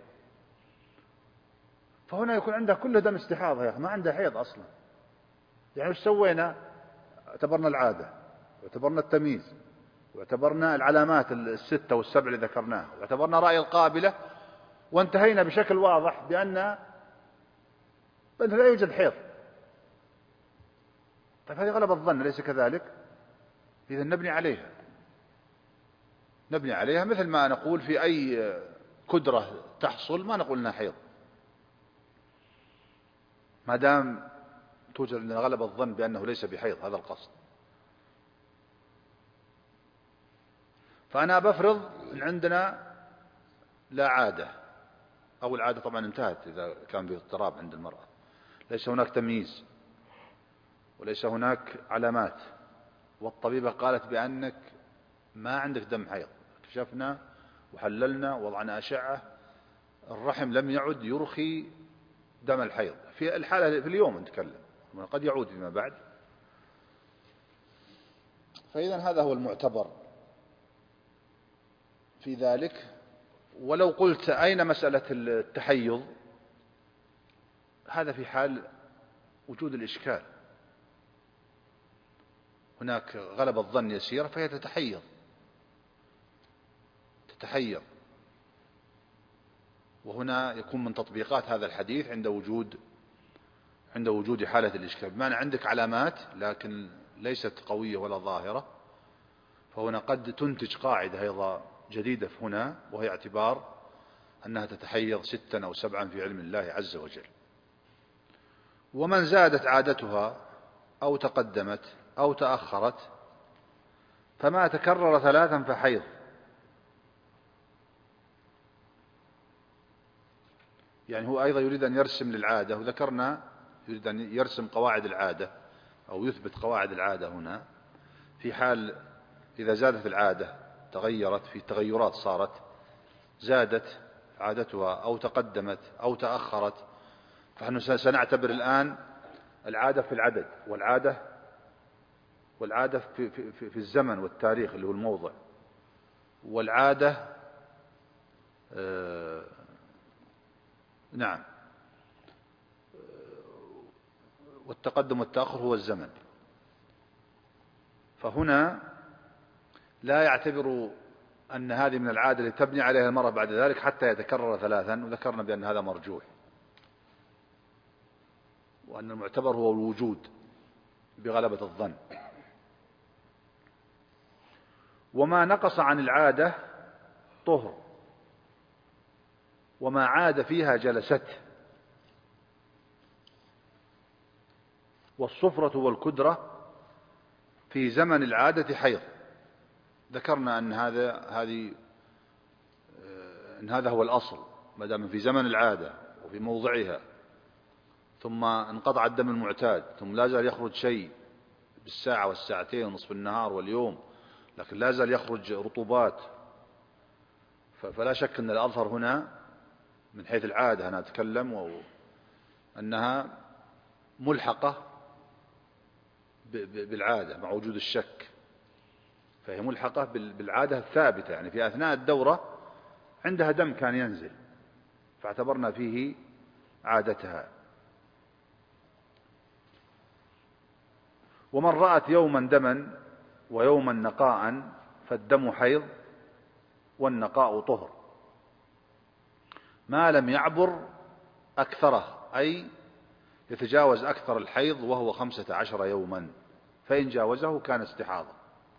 فهنا يكون عندها كله دم استحاضة يا أخي، ما عندها حيض أصلا. يعني وش سوينا؟ اعتبرنا العادة، واعتبرنا التمييز، واعتبرنا العلامات الستة والسبع اللي ذكرناها، واعتبرنا رأي القابلة، وانتهينا بشكل واضح بأن بأنه لا يوجد حيض. طيب هذه غلب الظن، ليس كذلك؟ إذا نبني عليها، نبني عليها مثل ما نقول في أي كدرة تحصل، ما نقول انها حيض، ما دام توجد لنا غلب الظن بأنه ليس بحيض، هذا القصد. فأنا بفرض أن عندنا لا عادة، أو العادة طبعا انتهت إذا كان به اضطراب عند المرأة، ليس هناك تمييز وليس هناك علامات، والطبيبة قالت بأنك ما عندك دم حيض، كشفنا وحللنا ووضعنا أشعة، الرحم لم يعد يرخي دم الحيض في الحالة في اليوم نتكلم، قد يعود فيما بعد. فإذا هذا هو المعتبر في ذلك. ولو قلت أين مسألة التحيض، هذا في حال وجود الإشكال، هناك غلب الظن يسير فهي تتحيض تتحيض وهنا يكون من تطبيقات هذا الحديث عند وجود عند وجود حالة الإشكال، بمعنى عندك علامات لكن ليست قوية ولا ظاهرة، فهنا قد تنتج قاعدة أيضا جديدة هنا، وهي اعتبار أنها تتحيض ستا أو سبعا في علم الله عز وجل. ومن زادت عادتها أو تقدمت أو تأخرت فما تكرر ثلاثا فحيض. يعني هو أيضا يريد أن يرسم للعادة، وذكرنا يريد أن يرسم قواعد العادة أو يثبت قواعد العادة هنا، في حال إذا زادت العادة تغيرت، في تغيرات صارت، زادت عادتها أو تقدمت أو تأخرت، فنحن سنعتبر الآن العادة في العدد، والعادة والعادة في, في, في, في الزمن والتاريخ اللي هو الموضع، والعادة آه نعم والتقدم والتأخر هو الزمن. فهنا لا يعتبر أن هذه من العادة اللي تبني عليها المرأة بعد ذلك حتى يتكرر ثلاثا، وذكرنا بأن هذا مرجوح، وأن المعتبر هو الوجود بغلبة الظن. وما نقص عن العادة طهر، وما عاد فيها جلست. والصفرة والكدرة في زمن العادة حيض. ذكرنا أن هذا هذه أن هذا هو الأصل، ما دام في زمن العادة وفي موضعها، ثم انقطع الدم المعتاد، ثم لا زال يخرج شيء بالساعة والساعتين ونصف النهار واليوم، لكن لا زال يخرج رطوبات، فلا شك أن الأظهر هنا من حيث العادة أنا أتكلم أنها ملحقة بالعادة مع وجود الشك، فهي ملحقة بالعادة الثابتة، يعني في أثناء الدورة عندها دم كان ينزل فاعتبرنا فيه عادتها. ومن رأت يوما دما ويوما نقاء فالدم حيض والنقاء طهر ما لم يعبر أكثره، أي يتجاوز أكثر الحيض وهو خمسة عشر يوما، فإن جاوزه كان استحاضة.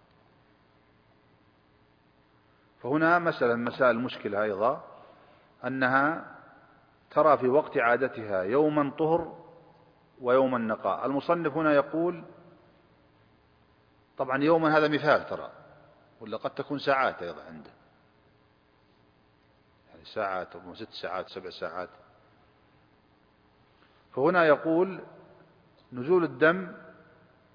فهنا مسألة من مسائل المشكلة أيضا أنها ترى في وقت عادتها يوما طهر ويوما نقاء. المصنف هنا يقول طبعا يوما هذا مثال ترى، ولا قد تكون ساعات أيضا عنده، يعني ساعات أو ست ساعات سبع ساعات. فهنا يقول نزول الدم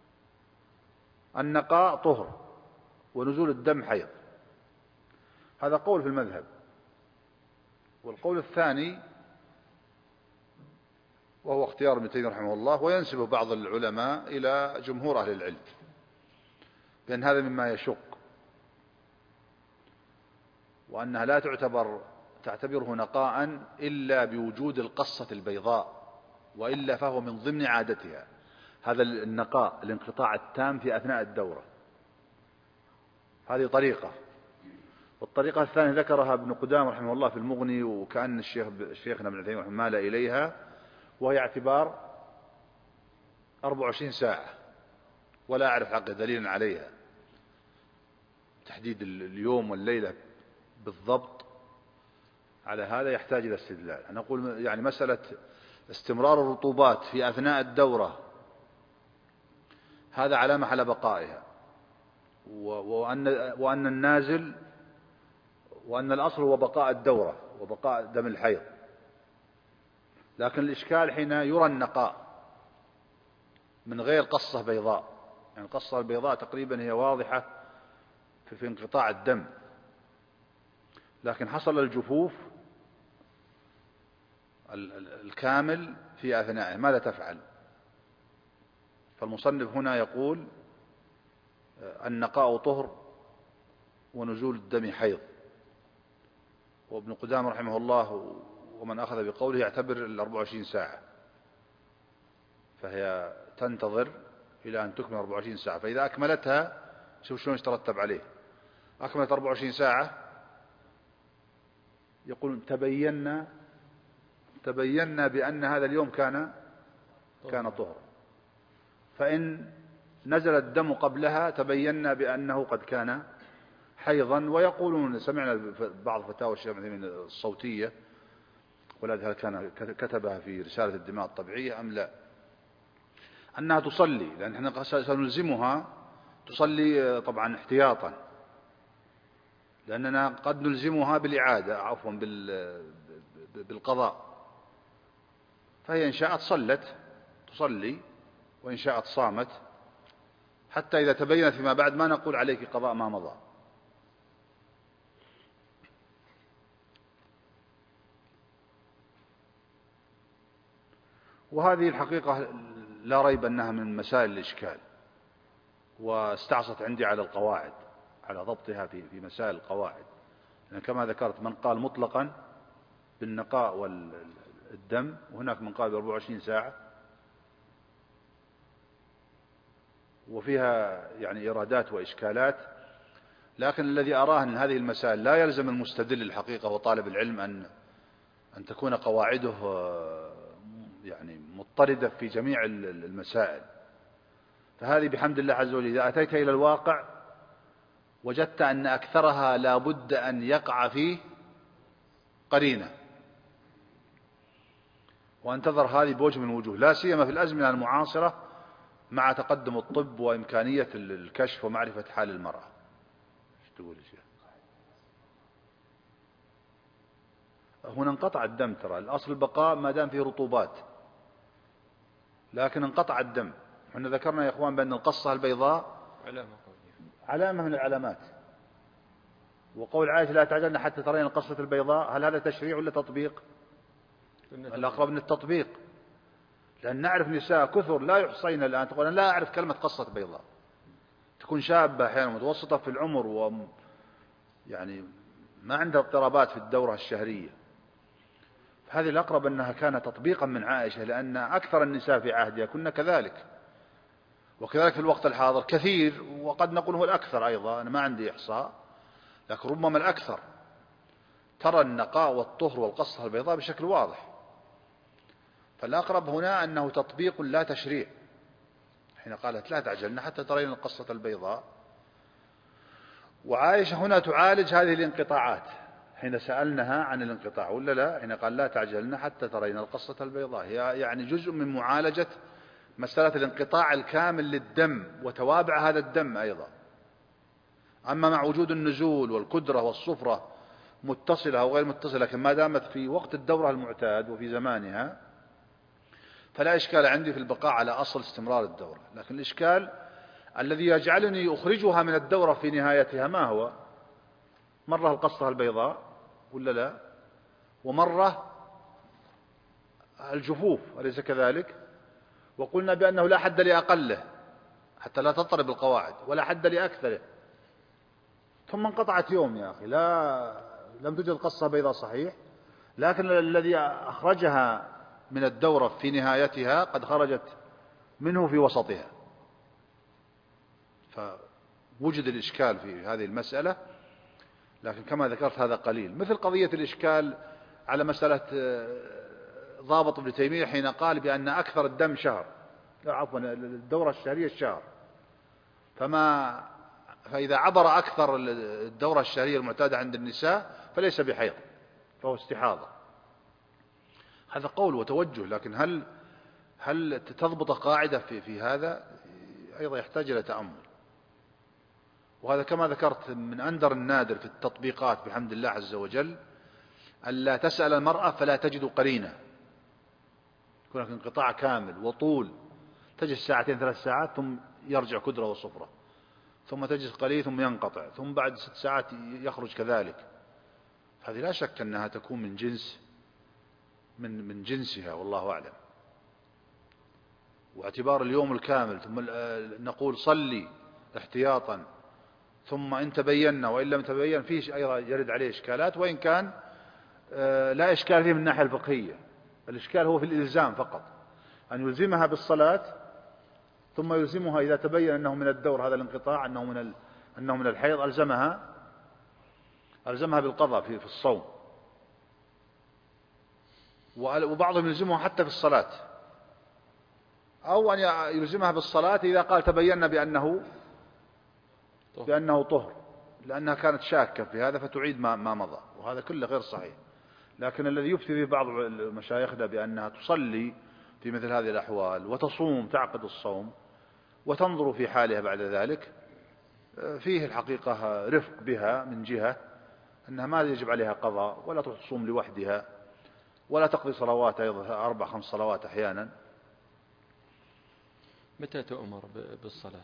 النقاء طهر ونزول الدم حيض. هذا قول في المذهب. والقول الثاني وهو اختيار ابن تيمية رحمه الله، وينسبه بعض العلماء إلى جمهور أهل العلم، بأن هذا مما يشق، وأنها لا تعتبر تعتبره نقاء إلا بوجود القصة البيضاء، وإلا فهو من ضمن عادتها. هذا النقاء الانقطاع التام في أثناء الدورة، هذه طريقة. والطريقة الثانية ذكرها ابن قدامة رحمه الله في المغني، وكأن الشيخ شيخنا ابن تيمية مال إليها، وهي اعتبار أربع وعشرين ساعة، ولا أعرف حق دليل عليها تحديد اليوم والليلة بالضبط. على هذا يحتاج إلى استدلال. أنا أقول يعني مسألة استمرار الرطوبات في أثناء الدورة هذا علامة على بقائها، وأن, وأن النازل وأن الأصل هو بقاء الدورة وبقاء دم الحيض. لكن الإشكال حين يرى النقاء من غير قصة بيضاء، يعني القصة البيضاء تقريبا هي واضحة في, في انقطاع الدم، لكن حصل الجفوف الكامل في أثنائه، ماذا تفعل؟ فالمصنف هنا يقول النقاء طهر ونزول الدم حيض. وابن قدامة رحمه الله ومن أخذ بقوله يعتبر الأربع وعشرين ساعة، فهي تنتظر إلى أن تكمل أربع وعشرين ساعة. فإذا أكملتها شوف شلون يترتب عليه. أكملت أربع وعشرين ساعة يقول تبينا تبينا بأن هذا اليوم كان كان طهر. فإن نزل الدم قبلها تبينا بأنه قد كان حيضا. ويقولون سمعنا بعض فتاوى الشيخ ابن تيمية الصوتية، ولا هل كان كتبها في رسالة الدماء الطبيعية أم لا، أنها تصلي، لأن احنا سنلزمها تصلي طبعا احتياطا، لأننا قد نلزمها بالإعادة عفوا بالقضاء. فهي إن شاءت صلت تصلي، وإن شاءت صامت، حتى إذا تبينت فيما بعد ما نقول عليك قضاء ما مضى. وهذه الحقيقة لا ريب أنها من مسائل الإشكال، واستعصت عندي على القواعد، على ضبطها في في مسائل القواعد. يعني كما ذكرت من قال مطلقا بالنقاء والدم، وهناك من قال بأربع وعشرين ساعة، وفيها يعني إيرادات وإشكالات. لكن الذي أراه أن هذه المسائل لا يلزم المستدل الحقيقة وطالب العلم أن أن تكون قواعده يعني مضطردة في جميع المسائل. فهذه بحمد الله عز وجل إذا أتيت إلى الواقع وجدت أن أكثرها لا بد أن يقع فيه قرينة، وانتظر هذه بوجه من الوجوه، لا سيما في الأزمنة المعاصرة مع تقدم الطب وإمكانية الكشف ومعرفة حال المرأة. ايش تقول يا شيخ؟ هنا انقطع الدم، ترى الأصل البقاء ما دام فيه رطوبات، لكن انقطع الدم. احنا ذكرنا يا اخوان بأن القصة البيضاء علامة من العلامات. وقول عائشة لا تعجلن حتى ترين القصة البيضاء، هل هذا تشريع ولا تطبيق؟ الأقرب من التطبيق، لأن نعرف نساء كثر لا يحصين الآن تقول أنا لا أعرف كلمة قصة بيضاء، تكون شابة أحيانا متوسطة في العمر و يعني ما عندها اضطرابات في الدورة الشهرية. هذه الأقرب أنها كانت تطبيقا من عائشة، لأن أكثر النساء في عهدها كنا كذلك، وكذلك في الوقت الحاضر كثير، وقد نقول هو الأكثر أيضا، أنا ما عندي إحصاء لكن ربما الأكثر، ترى النقاء والطهر والقصة البيضاء بشكل واضح. فالأقرب هنا أنه تطبيق لا تشريع، حين قالت لا تعجلن حتى ترين القصة البيضاء. وعائشة هنا تعالج هذه الانقطاعات حين سألنها عن الانقطاع ولا لا، حين قال لا تعجلن حتى ترين القصة البيضاء، هي يعني جزء من معالجة مسألة الانقطاع الكامل للدم وتوابع هذا الدم أيضا. أما مع وجود النزول والكدرة والصفرة متصلة أو غير متصلة، لكن ما دامت في وقت الدورة المعتاد وفي زمانها فلا إشكال عندي في البقاء على أصل استمرار الدورة. لكن الإشكال الذي يجعلني أخرجها من الدورة في نهايتها ما هو؟ مرة القصة البيضاء ولا لا؟ ومرة الجفوف، أليس كذلك؟ وقلنا بأنه لا حد لأقله حتى لا تضطرب القواعد، ولا حد لأكثره. ثم انقطعت يوم يا أخي، لا لم توجد قصة بيضاء صحيح، لكن الذي أخرجها من الدورة في نهايتها قد خرجت منه في وسطها، فوجد الإشكال في هذه المسألة. لكن كما ذكرت هذا قليل، مثل قضية الإشكال على مسألة ضابط ابن تيمية حين قال بأن أكثر الدم شهر، عفوا الدورة الشهرية الشهر، فما فإذا عبر أكثر الدورة الشهرية المعتادة عند النساء فليس بحيض، فهو استحاضة. هذا قول وتوجه، لكن هل هل تضبط قاعدة في في هذا؟ أيضا يحتاج إلى تأمل. وهذا كما ذكرت من أندر النادر في التطبيقات بحمد الله عز وجل، ألا تسأل المرأة فلا تجد قرينة، يكون لك انقطاع كامل وطول، تجلس ساعتين ثلاث ساعات ثم يرجع كدرة وصفرة، ثم تجلس قليل ثم ينقطع، ثم بعد ست ساعات يخرج كذلك. هذه لا شك أنها تكون من جنس من من جنسها، والله أعلم. واعتبار اليوم الكامل ثم نقول صلي احتياطا، ثم إن تبين وإن لم تبين، فيه أيضا يرد عليه إشكالات، وإن كان لا إشكال فيه من الناحية الفقهية. الإشكال هو في الإلزام فقط، أن يلزمها بالصلاة ثم يلزمها إذا تبين أنه من الدور هذا الانقطاع، أنه من أنه من الحيض، ألزمها ألزمها بالقضاء في في الصوم. وبعضهم يلزمها حتى في الصلاة، أو أن يلزمها بالصلاة إذا قال تبين بأنه بأنه طهر، لأنها كانت شاكة في هذا فتعيد ما ما مضى، وهذا كله غير صحيح. لكن الذي يفتي به بعض مشايخنا بأنها تصلي في مثل هذه الأحوال وتصوم، تعقد الصوم وتنظر في حالها بعد ذلك، فيه الحقيقة رفق بها من جهة أنها ما يجب عليها قضاء، ولا تصوم لوحدها، ولا تقضي صلوات أيضا أربع خمس صلوات أحيانا. متى تؤمر بالصلاة؟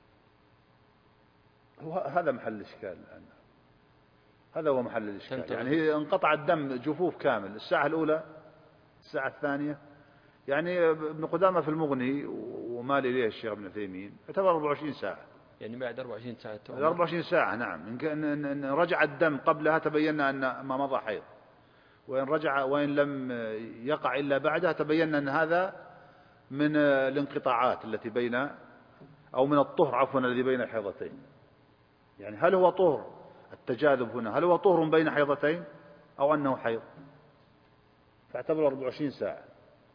هذا محل الإشكال الآن، هذا هو محل الإشكال. يعني هي انقطع الدم جفوف كامل، الساعة الأولى الساعة الثانية، يعني ابن قدامة في المغني ومال إليه الشيخ ابن عثيمين اعتبر أربع وعشرين ساعة، يعني بعد أربع وعشرين ساعة أربع وعشرين ساعة. نعم، إن رجع الدم قبلها تبين أن ما مضى حيض، وإن رجع وإن لم يقع إلا بعدها تبين أن هذا من الانقطاعات التي بين، أو من الطهر عفوا الذي بين الحيضتين. يعني هل هو طهر التجاذب هنا، هل هو طهر بين حيضتين أو أنه حيض؟ فاعتبر أربع وعشرين ساعة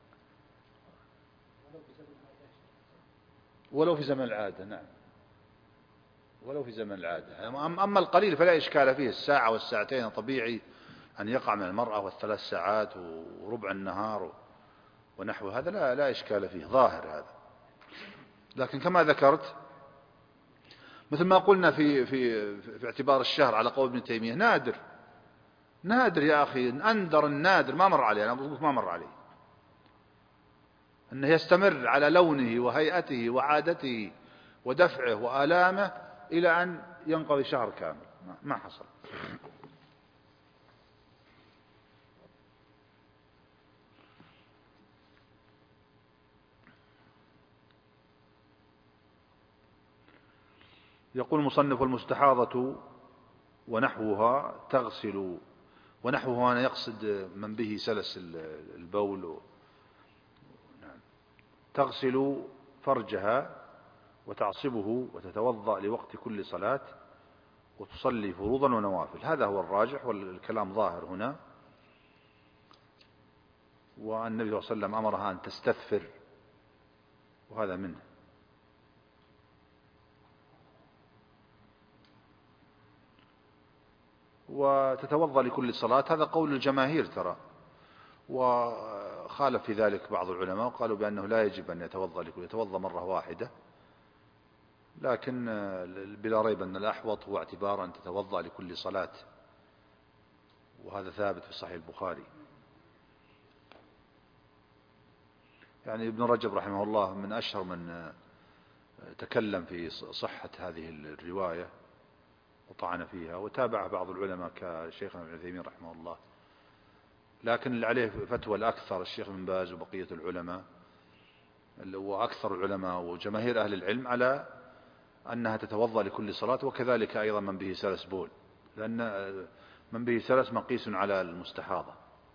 ولو في زمن العادة. نعم، ولو في زمن العادة. أما القليل فلا إشكال فيه، الساعة والساعتين طبيعي أن يقع من المرأة، والثلاث ساعات وربع النهار ونحو هذا لا لا إشكال فيه، ظاهر هذا. لكن كما ذكرت مثل ما قلنا في في في اعتبار الشهر على قول ابن تيمية نادر، نادر يا أخي، أندر النادر ما مر عليه، أنا أقول ما مر عليه أنه يستمر على لونه وهيئته وعادته ودفعه وآلامه إلى أن ينقضي شهر كامل، ما حصل. يقول المصنف المستحاضة ونحوها تغسل، ونحوها أنا يقصد من به سلس البول، تغسل فرجها وتعصبه وتتوضأ لوقت كل صلاة وتصلي فروضا ونوافل. هذا هو الراجح، والكلام ظاهر هنا. والنبي صلى الله عليه وسلم أمرها أن تستثفر، وهذا منه. وتتوضأ لكل صلاة، هذا قول الجماهير ترى، وخالف في ذلك بعض العلماء وقالوا بأنه لا يجب أن يتوضأ لكل، يتوضأ مرة واحدة. لكن بلا ريب أن الأحوط هو اعتبار أن تتوضأ لكل صلاة، وهذا ثابت في صحيح البخاري. يعني ابن رجب رحمه الله من أشهر من تكلم في صحة هذه الرواية وطعن فيها، وتابع بعض العلماء كشيخنا ابن عثيمين رحمه الله، لكن اللي عليه فتوى الأكثر الشيخ بن باز وبقية العلماء وأكثر العلماء وجماهير أهل العلم على أنها تتوضأ لكل صلاة، وكذلك أيضا من به سلس بول، لأن من به سلس مقيس على المستحاضة.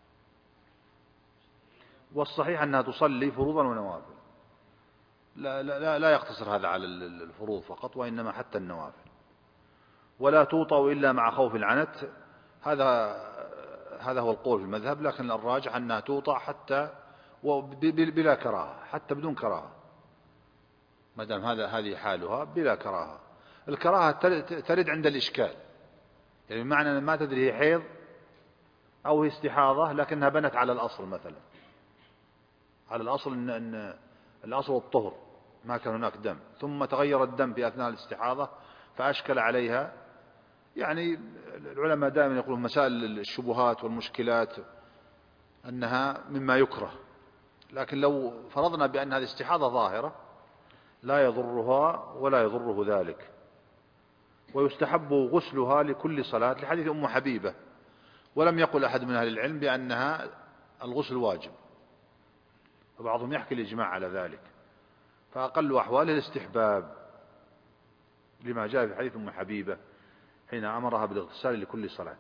والصحيح أنها تصلي فروضا ونوافل، لا, لا, لا يقتصر هذا على الفروض فقط، وإنما حتى النوافل. ولا توطأ إلا مع خوف العنت، هذا هذا هو القول في المذهب، لكن الراجح أنها توطأ حتى بلا كراهة، حتى بدون كراهة، ما دام هذا هذه حالها بلا كراهة. الكراهة ترد عند الإشكال، يعني بمعنى ما تدري هي حيض أو هي استحاضة، لكنها بنت على الأصل، مثلا على الأصل إن, إن الأصل الطهر، ما كان هناك دم، ثم تغير الدم في أثناء الاستحاضة فأشكل عليها. يعني العلماء دائما يقولون مسائل الشبهات والمشكلات أنها مما يكره، لكن لو فرضنا بأن هذه استحاضة ظاهرة لا يضرها ولا يضره ذلك. ويستحب غسلها لكل صلاة لحديث أم حبيبة، ولم يقل أحد من أهل العلم بأنها الغسل واجب، وبعضهم يحكي الإجماع على ذلك، فأقل أحواله الاستحباب لما جاء في حديث أم حبيبة حين أمرها بالاغتسال لكل صلاة.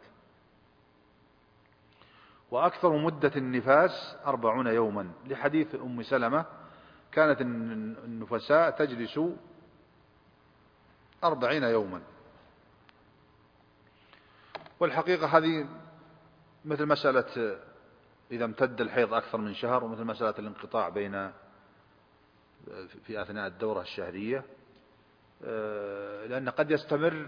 وأكثر مدة النفاس أربعون يوما لحديث أم سلمة كانت النفساء تجلس أربعين يوما. والحقيقة هذه مثل مسألة إذا امتد الحيض أكثر من شهر، ومثل مسألة الانقطاع بين في أثناء الدورة الشهرية، لأن قد يستمر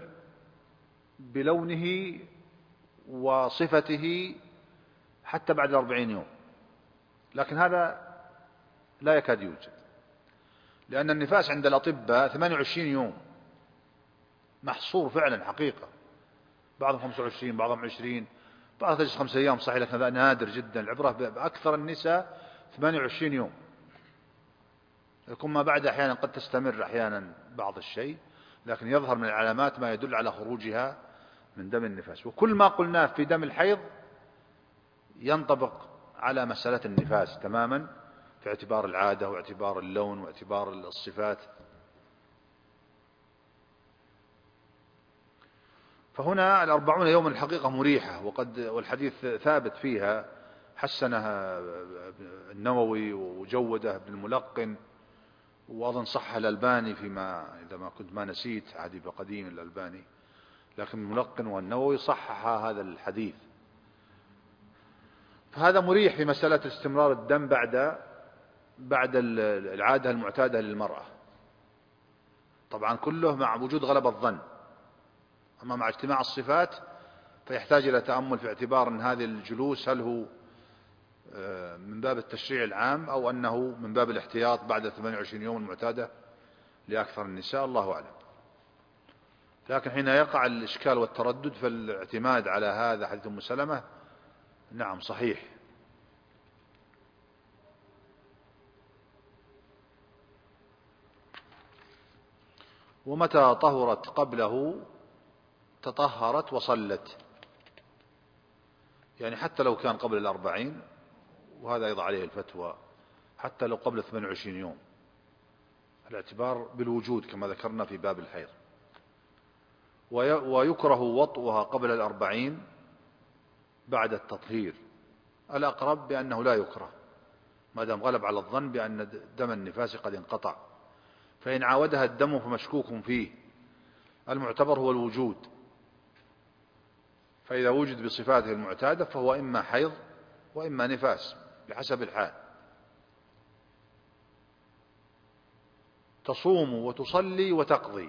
بلونه وصفته حتى بعد أربعين يوم، لكن هذا لا يكاد يوجد، لأن النفاس عند الأطباء ثمانية وعشرين يوم محصور فعلا حقيقة، بعضهم خمسة وعشرين، بعضهم عشرين، بعضهم تجلس خمسة أيام صحيح، لكن هذا نادر جدا. العبرة بأكثر النساء ثمانية وعشرين يوم، يكون ما بعد أحيانا قد تستمر أحيانا بعض الشيء، لكن يظهر من العلامات ما يدل على خروجها من دم النفاس. وكل ما قلناه في دم الحيض ينطبق على مسألة النفاس تماما، في اعتبار العادة واعتبار اللون واعتبار الصفات. فهنا الأربعون يوما الحقيقة مريحة، وقد والحديث ثابت فيها، حسنها النووي وجوده ابن الملقن، وأظن صح الألباني فيما إذا ما كنت ما نسيت، عديب قديم الألباني، لكن الملقن والنووي صحح هذا الحديث. فهذا مريح في مسألة استمرار الدم بعد بعد العادة المعتادة للمرأة، طبعا كله مع وجود غلبة الظن. أما مع اجتماع الصفات فيحتاج إلى تأمل في اعتبار أن هذه الجلوس هل هو من باب التشريع العام أو أنه من باب الاحتياط بعد ثمانية وعشرين يوم المعتادة لأكثر النساء، الله أعلم. لكن حين يقع الإشكال والتردد فالاعتماد على هذا حديث أم سلمة نعم صحيح. ومتى طهرت قبله تطهرت وصلت، يعني حتى لو كان قبل الأربعين، وهذا يضع عليه الفتوى، حتى لو قبل ثمانية وعشرين يوم، الاعتبار بالوجود كما ذكرنا في باب الحيض. ويكره وطئها قبل الأربعين بعد التطهير، الأقرب بأنه لا يكره ما دام غلب على الظن بأن دم النفاس قد انقطع، فإن عاودها الدم فمشكوك فيه، المعتبر هو الوجود، فإذا وجد بصفاته المعتادة فهو إما حيض وإما نفاس بحسب الحال. تصوم وتصلي وتقضي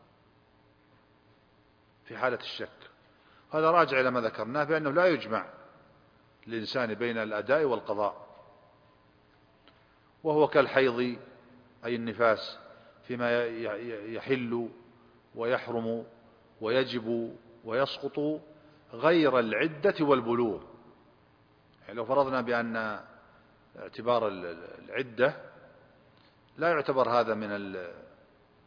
في حالة الشك، هذا راجع إلى ما ذكرناه بأنه لا يجمع الإنسان بين الأداء والقضاء، وهو كالحيض أي النفاس فيما يحل ويحرم ويجب ويسقط غير العدة والبلوغ. يعني لو فرضنا بأن اعتبار العدة لا يعتبر هذا من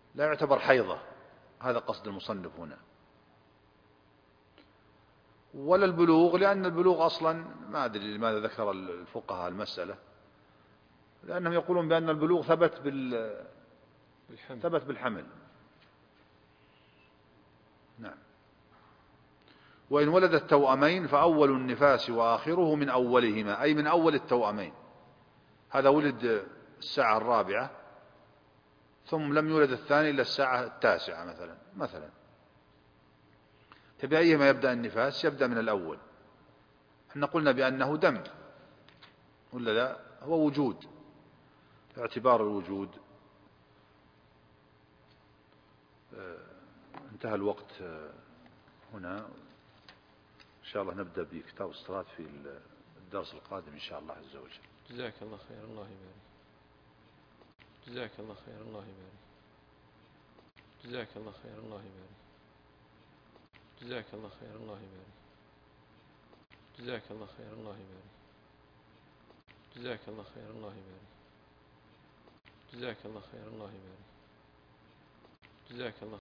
لا يعتبر حيضة، هذا قصد المصنف هنا. ولا البلوغ، لأن البلوغ أصلا ما أدري لماذا ذكر الفقهاء المسألة، لأنهم يقولون بأن البلوغ ثبت بال بالحمل. ثبت بالحمل. نعم. وإن ولد التوأمين فأول النفاس وآخره من أولهما، أي من أول التوأمين. هذا ولد الساعة الرابعة ثم لم يولد الثاني إلا الساعة التاسعة مثلا مثلا فبأيهما يبدأ النفاس؟ يبدأ من الأول. احنا قلنا بأنه دم ولا لا؟ هو وجود، باعتبار الوجود. انتهى الوقت هنا، إن شاء الله نبدأ بكتاب الصلاة في الدرس القادم إن شاء الله عز وجل. جزاك الله خير، الله يبارك. جزاك الله خير، الله يبارك. جزاك الله خير، الله يبارك. جزاك الله خير، الله يبارك. جزاك الله خير، الله يبارك. جزاك الله خير، الله يبارك. جزاك الله خير، الله يبارك. جزاك الله